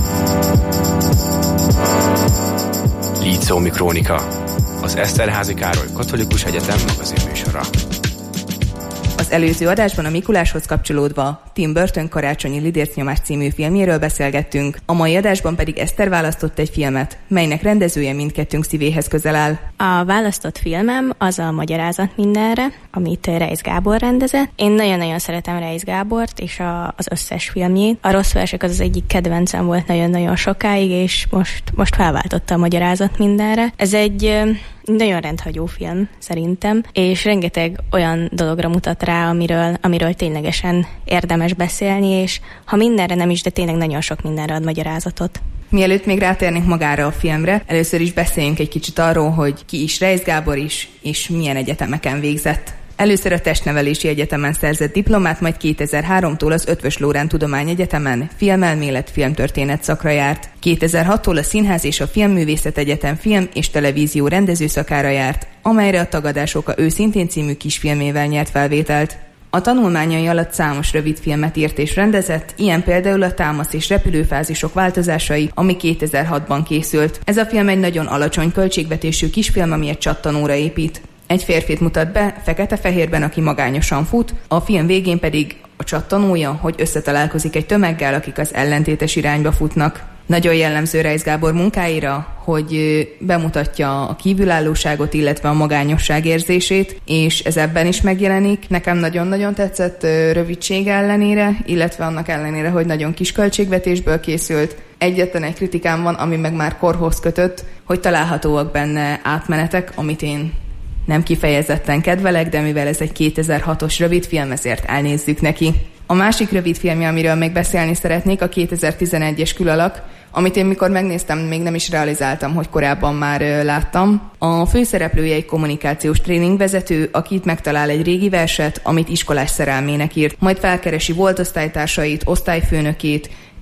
Speaker 8: Líceumi Krónika, az Eszterházy Károly Katolikus Egyetem magazinműsora.
Speaker 11: Az előző adásban a Mikuláshoz kapcsolódva Tim Burton Karácsonyi Lidércnyomás című filmjéről beszélgettünk, a mai adásban pedig Eszter választott egy filmet, melynek rendezője mindkettőnk szívéhez közel áll.
Speaker 12: A választott filmem az a Magyarázat mindenre, amit Reisz Gábor rendezett. Én nagyon-nagyon szeretem Reisz Gábort és a, az összes filmjét. A Rossz versek az az egyik kedvencem volt nagyon-nagyon sokáig, és most, most felváltotta a Magyarázat mindenre. Ez egy nagyon rendhagyó film, szerintem, és rengeteg olyan dologra mutat rá, amiről, amiről ténylegesen érdemes beszélni, és ha mindenre nem is, de tényleg nagyon sok mindenre ad magyarázatot.
Speaker 11: Mielőtt még rátérnénk magára a filmre, először is beszéljünk egy kicsit arról, hogy ki is Reisz Gábor is, és milyen egyetemeken végzett. Először a Testnevelési Egyetemen szerzett diplomát, majd kétezer-háromtól az Eötvös Loránd Tudományegyetemen filmelmélet, filmtörténet szakra járt. kétezer-hattól a Színház és a Filmművészet Egyetem film és televízió rendezőszakára járt, amelyre a Tagadás oka őszintén című kisfilmével nyert felvételt. A tanulmányai alatt számos rövidfilmet írt és rendezett, ilyen például a Támasz és repülőfázisok változásai, ami kétezer-hatban készült. Ez a film egy nagyon alacsony költségvetésű kisfilm, ami egy csattanóra épít. Egy férfit mutat be, fekete-fehérben, aki magányosan fut, a film végén pedig a csattanója, hogy összetalálkozik egy tömeggel, akik az ellentétes irányba futnak. Nagyon jellemző Reisz Gábor munkáira, hogy bemutatja a kívülállóságot, illetve a magányosság érzését, és ez ebben is megjelenik. Nekem nagyon-nagyon tetszett rövidség ellenére, illetve annak ellenére, hogy nagyon kis költségvetésből készült. Egyetlen egy kritikám van, ami meg már korhoz kötött, hogy találhatóak benne átmenetek, amit én nem kifejezetten kedvelek, de mivel ez egy kétezer-hatos rövidfilm, ezért elnézzük neki. A másik rövidfilmje, amiről még beszélni szeretnék, a kétezer-tizenegyes Külalak, amit én mikor megnéztem, még nem is realizáltam, hogy korábban már láttam. A főszereplője egy kommunikációs tréningvezető, aki itt megtalál egy régi verset, amit iskolás szerelmének írt, majd felkeresi volt osztálytársait, osztályfőnökét,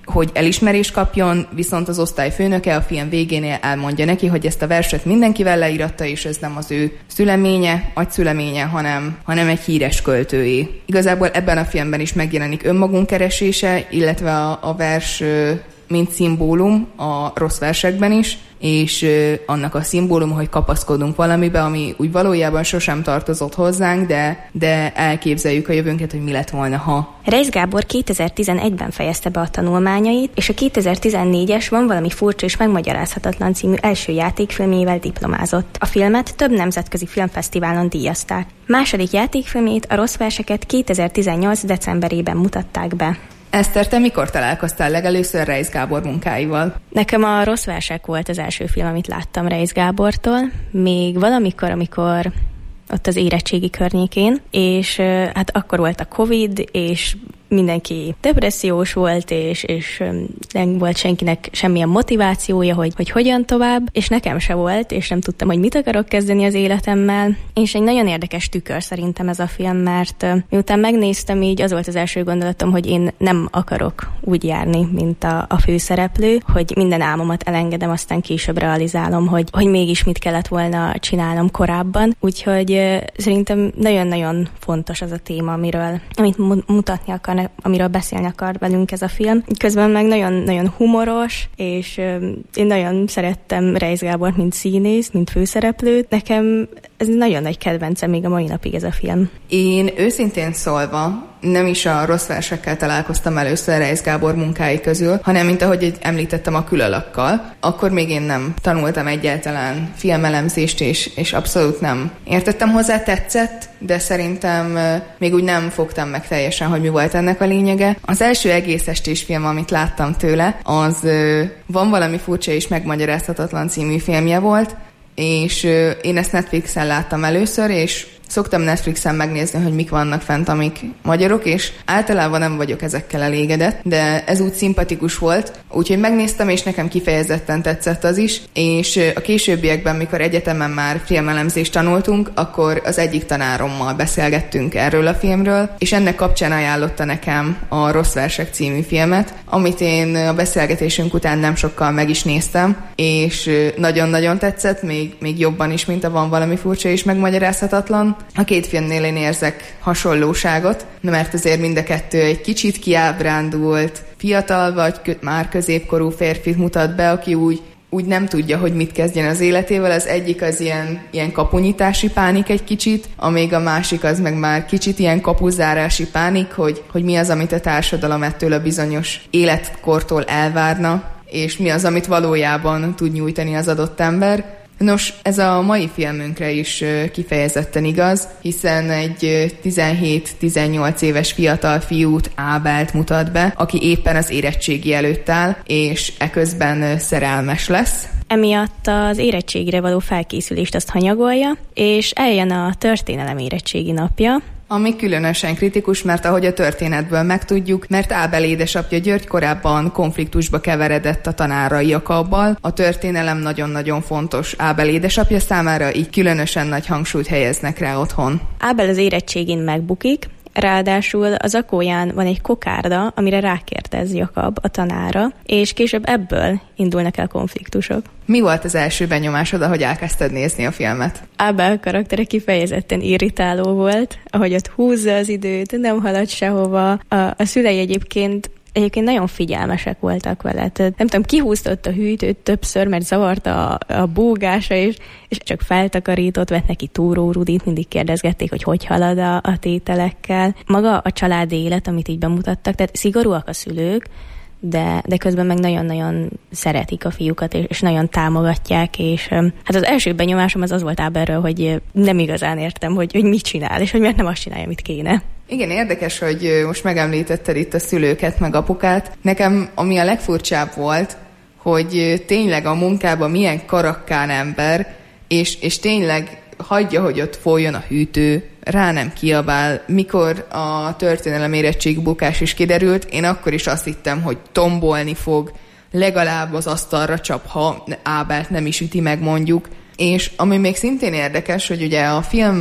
Speaker 11: hogy elismerést kapjon, viszont az osztályfőnöke a film végénél elmondja neki, hogy ezt a verset mindenkivel leíratta, és ez nem az ő szüleménye, agyszüleménye, hanem, hanem egy híres költőé. Igazából ebben a filmben is megjelenik önmagunk keresése, illetve a, a vers mint szimbólum a rossz versekben is, és annak a szimbólum, hogy kapaszkodunk valamibe, ami úgy valójában sosem tartozott hozzánk, de, de elképzeljük a jövőnket, hogy mi lett volna, ha.
Speaker 12: Reisz Gábor kétezer-tizenegyben fejezte be a tanulmányait, és a kétezer-tizennégyes Van valami furcsa és megmagyarázhatatlan című első játékfilmjével diplomázott. A filmet több nemzetközi filmfesztiválon díjazták. Második játékfilmjét, a Rossz verseket kétezer-tizennyolc decemberében mutatták be.
Speaker 11: Eszter, te mikor találkoztál legelőször Reisz Gábor munkáival?
Speaker 12: Nekem a Rossz versek volt az első film, amit láttam Reisz Gábortól, még valamikor, amikor ott az érettségi környékén, és hát akkor volt a Covid, és mindenki depressziós volt, és, és nem volt senkinek semmilyen motivációja, hogy, hogy hogyan tovább, és nekem se volt, és nem tudtam, hogy mit akarok kezdeni az életemmel. És egy nagyon érdekes tükör szerintem ez a film, mert miután megnéztem, így az volt az első gondolatom, hogy én nem akarok úgy járni, mint a, a főszereplő, hogy minden álmomat elengedem, aztán később realizálom, hogy, hogy mégis mit kellett volna csinálnom korábban. Úgyhogy szerintem nagyon-nagyon fontos az a téma, amiről, amit mutatni akar, amiről beszélni akar velünk ez a film. Közben meg nagyon-nagyon humoros, és én nagyon szerettem Reisz Gábort, mint színész, mint főszereplőt. Nekem ez nagyon nagy kedvencem még a mai napig ez a film.
Speaker 11: Én őszintén szólva nem is a Rossz versekkel találkoztam először Reisz Gábor munkái közül, hanem mint ahogy említettem a Külalakkal. Akkor még én nem tanultam egyáltalán filmelemzést, és, és abszolút nem értettem hozzá, tetszett, de szerintem még úgy nem fogtam meg teljesen, hogy mi volt ennek a lényege. Az első egész estés film, amit láttam tőle, az Van valami furcsa és megmagyarázhatatlan című filmje volt, és én ezt Netflixen láttam először, és szoktam Netflixen megnézni, hogy mik vannak fent, amik magyarok, és általában nem vagyok ezekkel elégedett, de ez úgy szimpatikus volt, úgyhogy megnéztem, és nekem kifejezetten tetszett az is, és a későbbiekben, mikor egyetemen már filmelemzést tanultunk, akkor az egyik tanárommal beszélgettünk erről a filmről, és ennek kapcsán ajánlotta nekem a Rossz versek című filmet, amit én a beszélgetésünk után nem sokkal meg is néztem, és nagyon-nagyon tetszett, még, még jobban is, mint a Van valami furcsa és megmagyarázhatatlan. A két filmnél én érzek hasonlóságot, mert azért mind a kettő egy kicsit kiábrándult, fiatal vagy kö- már középkorú férfit mutat be, aki úgy, úgy nem tudja, hogy mit kezdjen az életével. Az egyik az ilyen, ilyen kapunyítási pánik egy kicsit, amíg a másik az meg már kicsit ilyen kapuzárási pánik, hogy, hogy mi az, amit a társadalom ettől a bizonyos életkortól elvárna, és mi az, amit valójában tud nyújtani az adott ember. Nos, ez a mai filmünkre is kifejezetten igaz, hiszen egy tizenhét-tizennyolc éves fiatal fiút, Ábelt mutat be, aki éppen az érettségi előtt áll, és eközben szerelmes lesz.
Speaker 12: Emiatt az érettségire való felkészülést azt hanyagolja, és eljön a történelem érettségi napja,
Speaker 11: ami különösen kritikus, mert ahogy a történetből megtudjuk, mert Ábel édesapja György korábban konfliktusba keveredett a tanára Jakabbal. A történelem nagyon-nagyon fontos Ábel édesapja számára, így különösen nagy hangsúlyt helyeznek rá otthon.
Speaker 12: Ábel az érettségén megbukik, ráadásul az zakóján van egy kokárda, amire rákérdez Jakab, a tanára, és később ebből indulnak el konfliktusok.
Speaker 11: Mi volt az első benyomásod, ahogy elkezdted nézni a filmet?
Speaker 12: Ábel karaktere kifejezetten irritáló volt, ahogy ott húzza az időt, nem halad sehova. A, a szülei egyébként Egyébként nagyon figyelmesek voltak vele. Nem tudom, kihúzta ott a hűtőt többször, mert zavarta a, a búgása, és, és csak feltakarított, vett neki túró Rudit, mindig kérdezgették, hogy hogy halad a, a tételekkel. Maga a családi élet, amit így bemutattak, tehát szigorúak a szülők, de, de közben meg nagyon-nagyon szeretik a fiúkat, és, és nagyon támogatják, és hát az első benyomásom az az volt Ábelről, hogy nem igazán értem, hogy, hogy mit csinál, és hogy miért nem azt csinálja, amit kéne.
Speaker 11: Igen, érdekes, hogy most megemlítetted itt a szülőket, meg apukát. Nekem ami a legfurcsább volt, hogy tényleg a munkában milyen karakkán ember, és, és tényleg hagyja, hogy ott folyjon a hűtő, rá nem kiabál. Mikor a történelem érettség bukás is kiderült, én akkor is azt hittem, hogy tombolni fog, legalább az asztalra csap, ha Ábelt nem is üti meg mondjuk. És ami még szintén érdekes, hogy ugye a film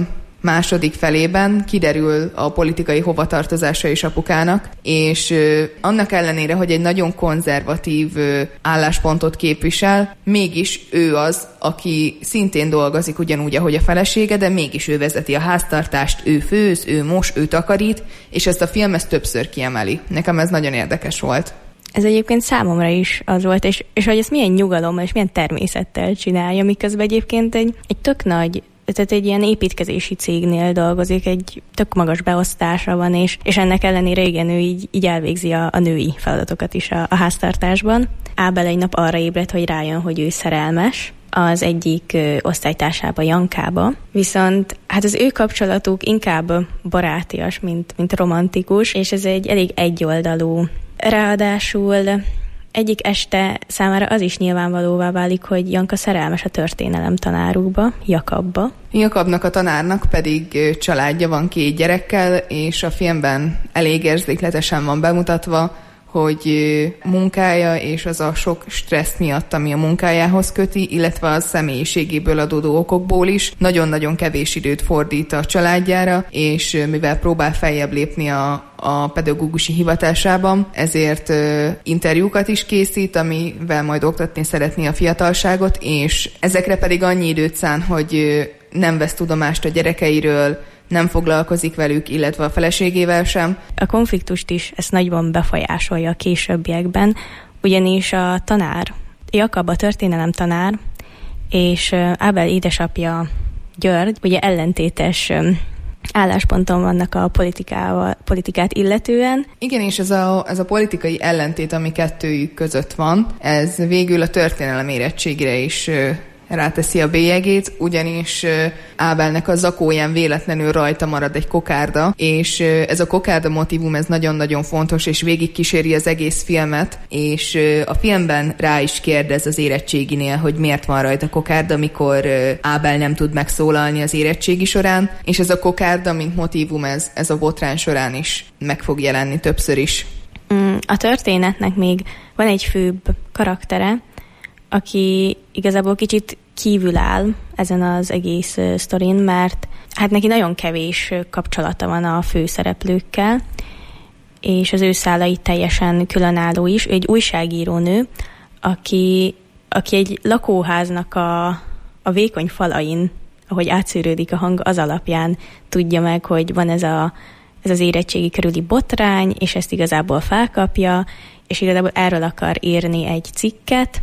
Speaker 11: második felében kiderül a politikai hovatartozása is apukának, és annak ellenére, hogy egy nagyon konzervatív álláspontot képvisel, mégis ő az, aki szintén dolgozik ugyanúgy, ahogy a felesége, de mégis ő vezeti a háztartást, ő főz, ő mos, ő takarít, és ezt a film ezt többször kiemeli. Nekem ez nagyon érdekes volt.
Speaker 12: Ez egyébként számomra is az volt, és, és hogy ezt milyen nyugalommal és milyen természettel csinálja, miközben egyébként egy, egy tök nagy, tehát egy ilyen építkezési cégnél dolgozik, egy tök magas beosztása van, és, és ennek ellenére igen, ő így, így elvégzi a, a női feladatokat is a, a háztartásban. Ábel egy nap arra ébred, hogy rájön, hogy ő szerelmes az egyik ö, osztálytársába, Jankába. Viszont hát az ő kapcsolatuk inkább barátias, mint, mint romantikus, és ez egy elég egyoldalú. Ráadásul egyik este számára az is nyilvánvalóvá válik, hogy Janka szerelmes a történelem tanárukba, Jakabba.
Speaker 11: Jakabnak a tanárnak pedig családja van két gyerekkel, és a filmben elég érzékletesen van bemutatva, hogy munkája és az a sok stressz miatt, ami a munkájához köti, illetve a személyiségéből adódó okokból is nagyon-nagyon kevés időt fordít a családjára, és mivel próbál feljebb lépni a, a pedagógusi hivatásában, ezért uh, interjúkat is készít, amivel majd oktatni szeretné a fiatalságot, és ezekre pedig annyi időt szán, hogy uh, nem vesz tudomást a gyerekeiről, nem foglalkozik velük, illetve a feleségével sem.
Speaker 12: A konfliktust is ezt nagyban befolyásolja a későbbiekben, ugyanis a tanár, Jakab a történelem tanár, és Ábel édesapja György, ugye ellentétes állásponton vannak a politikával, politikát illetően.
Speaker 11: Igen, és ez a, ez a politikai ellentét, ami kettőjük között van, ez végül a történelem érettségére is ráteszi a bélyegét, ugyanis Ábelnek a zakóján véletlenül rajta marad egy kokárda, és ez a kokárda motívum, ez nagyon-nagyon fontos, és végig kíséri az egész filmet, és a filmben rá is kérdez az érettséginél, hogy miért van rajta kokárda, amikor Ábel nem tud megszólalni az érettségi során, és ez a kokárda, mint motívum, ez, ez a botrány során is meg fog jelenni többször is.
Speaker 12: A történetnek még van egy főbb karaktere, aki igazából kicsit kívül áll ezen az egész uh, sztorin, mert hát neki nagyon kevés kapcsolata van a főszereplőkkel, és az ő szálai teljesen különálló is. Ő egy újságírónő, aki, aki egy lakóháznak a, a vékony falain, ahogy átszűrődik a hang, az alapján tudja meg, hogy van ez, a, ez az érettségi körüli botrány, és ezt igazából felkapja, és igazából erről akar írni egy cikket,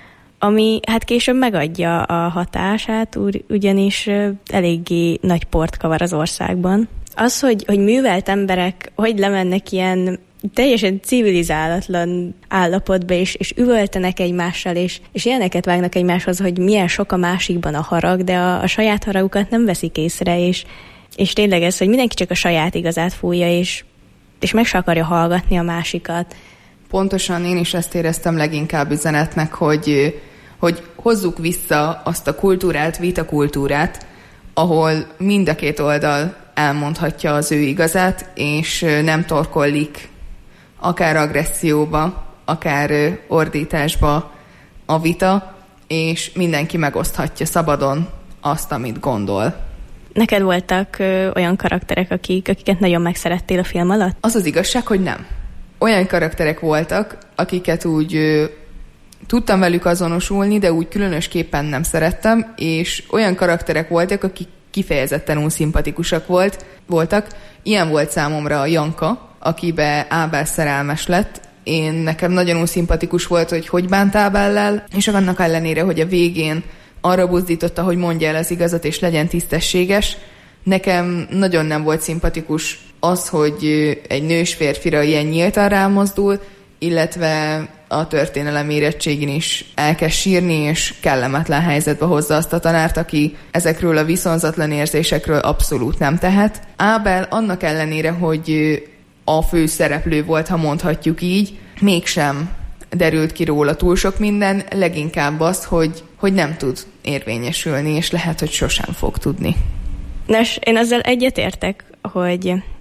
Speaker 12: ami hát később megadja a hatását, ugyanis eléggé nagy port kavar az országban. Az, hogy, hogy művelt emberek hogy lemennek ilyen teljesen civilizálatlan állapotba, és, és üvöltenek egymással, és, és ilyeneket vágnak egymáshoz, hogy milyen sok a másikban a harag, de a, a saját haragukat nem veszik észre, és, és tényleg ez, hogy mindenki csak a saját igazát fújja, és, és meg se akarja hallgatni a másikat.
Speaker 11: Pontosan én is ezt éreztem leginkább üzenetnek, hogy, hogy hozzuk vissza azt a kultúrát, vitakultúrát, ahol mind a két oldal elmondhatja az ő igazát, és nem torkollik akár agresszióba, akár ordításba a vita, és mindenki megoszthatja szabadon azt, amit gondol.
Speaker 12: Neked voltak ö, olyan karakterek, akik, akiket nagyon megszerettél a film alatt?
Speaker 11: Az az igazság, hogy nem. Olyan karakterek voltak, akiket úgy ö, tudtam velük azonosulni, de úgy különösképpen nem szerettem, és olyan karakterek voltak, akik kifejezetten unszimpatikusak volt, voltak. Ilyen volt számomra a Janka, akibe Ábel szerelmes lett. Én nekem nagyon unszimpatikus volt, hogy hogy bánt Ábellel, és annak ellenére, hogy a végén arra buzdította, hogy mondja el az igazat, és legyen tisztességes. Nekem nagyon nem volt szimpatikus az, hogy egy nős férfira ilyen nyíltan rámozdul, illetve a történelem érettségén is elkezd sírni, és kellemetlen helyzetbe hozza azt a tanárt, aki ezekről a viszonzatlan érzésekről abszolút nem tehet. Ábel annak ellenére, hogy a fő szereplő volt, ha mondhatjuk így, mégsem derült ki róla túl sok minden, leginkább az, hogy, hogy nem tud érvényesülni, és lehet, hogy sosem fog tudni.
Speaker 12: Nos, én azzal egyetértek, hogy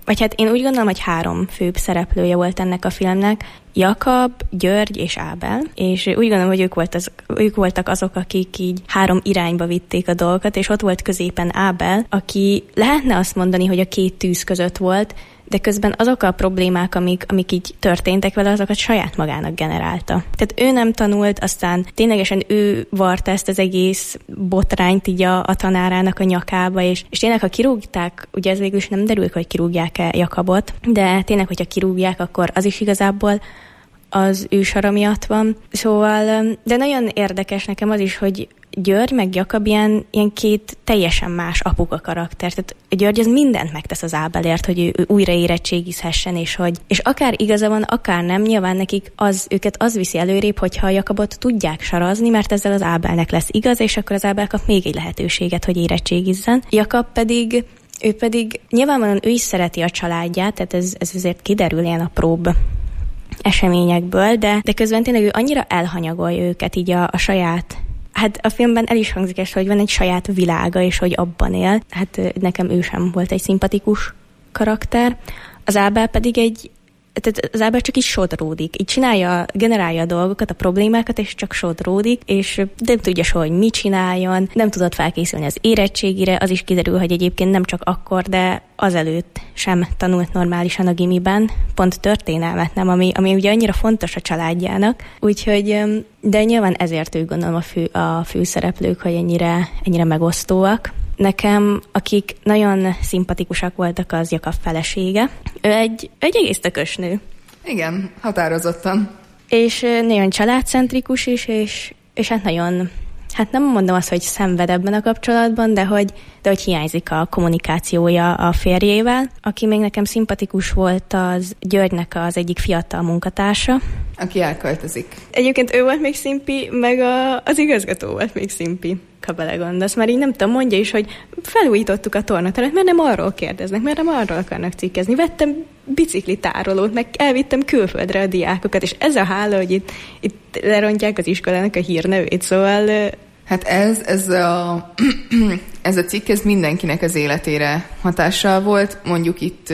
Speaker 12: vagy hát én úgy gondolom, hogy három főbb szereplője volt ennek a filmnek, Jakab, György és Ábel, és úgy gondolom, hogy ők, volt az, ők voltak azok, akik így három irányba vitték a dolgokat, és ott volt középen Ábel, aki lehetne azt mondani, hogy a két tűz között volt, de közben azok a problémák, amik, amik így történtek vele, azokat saját magának generálta. Tehát ő nem tanult, aztán ténylegesen ő varta ezt az egész botrányt így a, a tanárának a nyakába, és, és tényleg, ha kirúgták, ugye ez végül is nem derül, hogy kirúgják-e Jakabot, de tényleg, hogyha kirúgják, akkor az is igazából az ő sara miatt van. Szóval, de nagyon érdekes nekem az is, hogy György meg Jakab ilyen, ilyen két teljesen más apuka karakter. Tehát György az mindent megtesz az Ábelért, hogy ő, ő újra érettségizhessen, és hogy és akár igaza van, akár nem, nyilván nekik az, őket az viszi előrébb, hogyha a Jakabot tudják sarazni, mert ezzel az Ábelnek lesz igaz, és akkor az Ábel kap még egy lehetőséget, hogy érettségizzen. Jakab pedig, ő pedig nyilvánvalóan ő is szereti a családját, tehát ez, ez azért kiderül ilyen apróbb eseményekből, de, de közben tényleg ő annyira elhanyagolja őket így a, a saját. Hát a filmben el is hangzik ezt, hogy van egy saját világa, és hogy abban él. Hát nekem ő sem volt egy szimpatikus karakter. Az Ábel pedig egy, tehát az Ábel csak így sodródik. Így csinálja, generálja a dolgokat, a problémákat, és csak sodródik, és nem tudja soha, hogy mit csináljon, nem tudott felkészülni az érettségire, az is kiderül, hogy egyébként nem csak akkor, de azelőtt sem tanult normálisan a gimiben, pont történelmet nem, ami, ami ugye annyira fontos a családjának. Úgyhogy, de nyilván ezért ők gondolom a, fő, a főszereplők, hogy ennyire, ennyire megosztóak. Nekem, akik nagyon szimpatikusak voltak, az Jakab felesége. Ő egy, egy egész tökös nő.
Speaker 11: Igen, határozottan.
Speaker 12: És nagyon családcentrikus is, és, és hát nagyon, hát nem mondom azt, hogy szenved ebben a kapcsolatban, de hogy, de hogy hiányzik a kommunikációja a férjével. Aki még nekem szimpatikus volt, az Györgynek az egyik fiatal munkatársa.
Speaker 11: Aki elköltözik.
Speaker 12: Egyébként ő volt még szimpi, meg a, az igazgató volt még szimpi, ha belegondolsz. Már így nem tudom, mondja is, hogy felújítottuk a tornateret, mert nem arról kérdeznek, mert nem arról akarnak cikkezni. Vettem biciklitárolót, meg elvittem külföldre a diákokat, és ez a hála, hogy itt, itt lerontják az iskolának a hírnevét, szóval...
Speaker 11: Hát ez, ez, a, ez a cikk, ez mindenkinek az életére hatással volt, mondjuk itt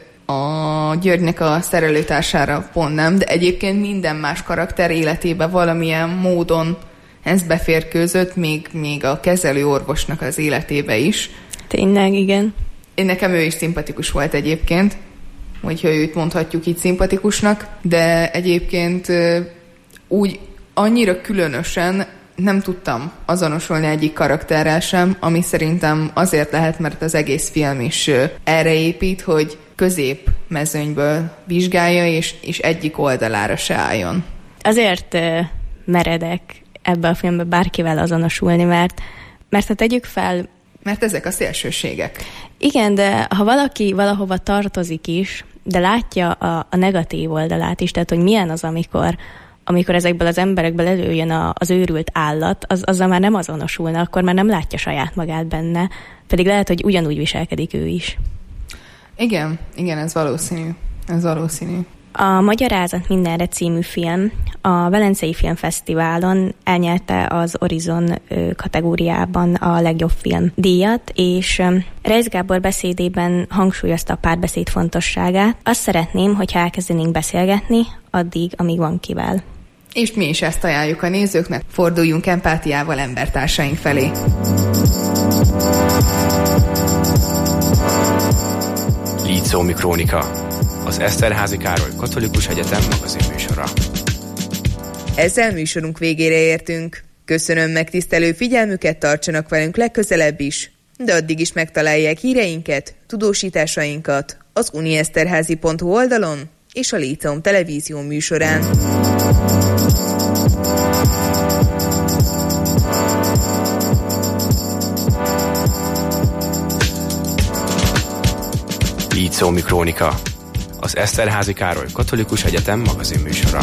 Speaker 11: a Györgynek a szerelőtársára pont nem, de egyébként minden más karakter életébe valamilyen módon ez beférkőzött, még, még a kezelőorvosnak az életébe is.
Speaker 12: Tényleg, igen.
Speaker 11: Én nekem ő is szimpatikus volt egyébként, hogyha őt mondhatjuk így szimpatikusnak, de egyébként úgy annyira különösen nem tudtam azonosulni egyik karakterrel sem, ami szerintem azért lehet, mert az egész film is erre épít, hogy középmezőnyből vizsgálja, és, és egyik oldalára se álljon.
Speaker 12: Azért meredek ebbe a filmbe bárkivel azonosulni, mert, mert ha tegyük fel...
Speaker 11: Mert ezek a szélsőségek.
Speaker 12: Igen, de ha valaki valahova tartozik is, de látja a, a negatív oldalát is, tehát hogy milyen az, amikor, amikor ezekből az emberekből előjön a, az őrült állat, az, azzal már nem azonosulna, akkor már nem látja saját magát benne, pedig lehet, hogy ugyanúgy viselkedik ő is.
Speaker 11: Igen, igen, ez valószínű. Ez valószínű.
Speaker 12: A Magyarázat mindenre című film a Velencei Filmfesztiválon elnyerte az Horizon kategóriában a legjobb film díjat, és Reisz Gábor beszédében hangsúlyozta a párbeszéd fontosságát. Azt szeretném, hogyha elkezdenénk beszélgetni, addig, amíg van kivel.
Speaker 11: És mi is ezt ajánljuk a nézőknek, forduljunk empátiával embertársaink felé.
Speaker 8: Líceumi Krónika, az Eszterházy Károly Katolikus Egyetem magazinműsora.
Speaker 9: Ezzel műsorunk végére értünk. Köszönöm megtisztelő figyelmüket, tartsanak velünk legközelebb is, de addig is megtalálják híreinket, tudósításainkat az unieszterházy pont hu oldalon és a Líceum televízió műsorán.
Speaker 8: Líceumi Krónika, az Eszterházy Károly Katolikus Egyetem magazinműsora.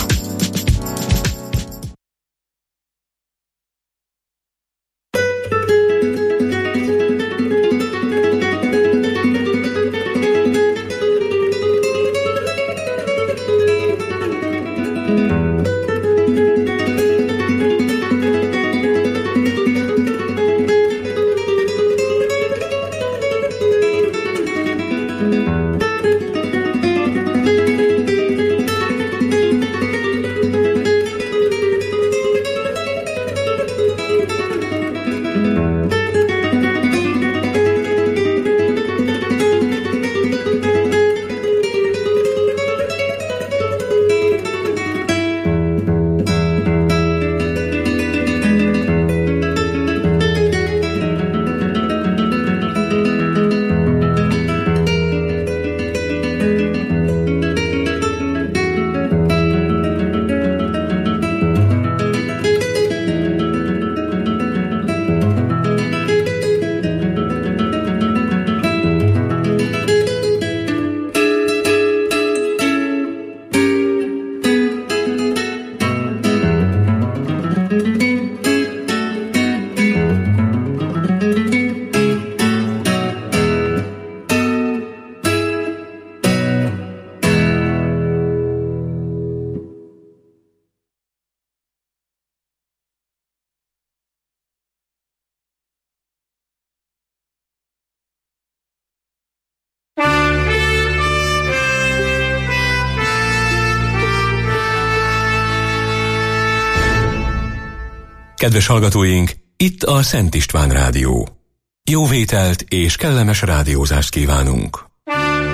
Speaker 2: Kedves hallgatóink, itt a Szent István Rádió. Jó vételt és kellemes rádiózást kívánunk!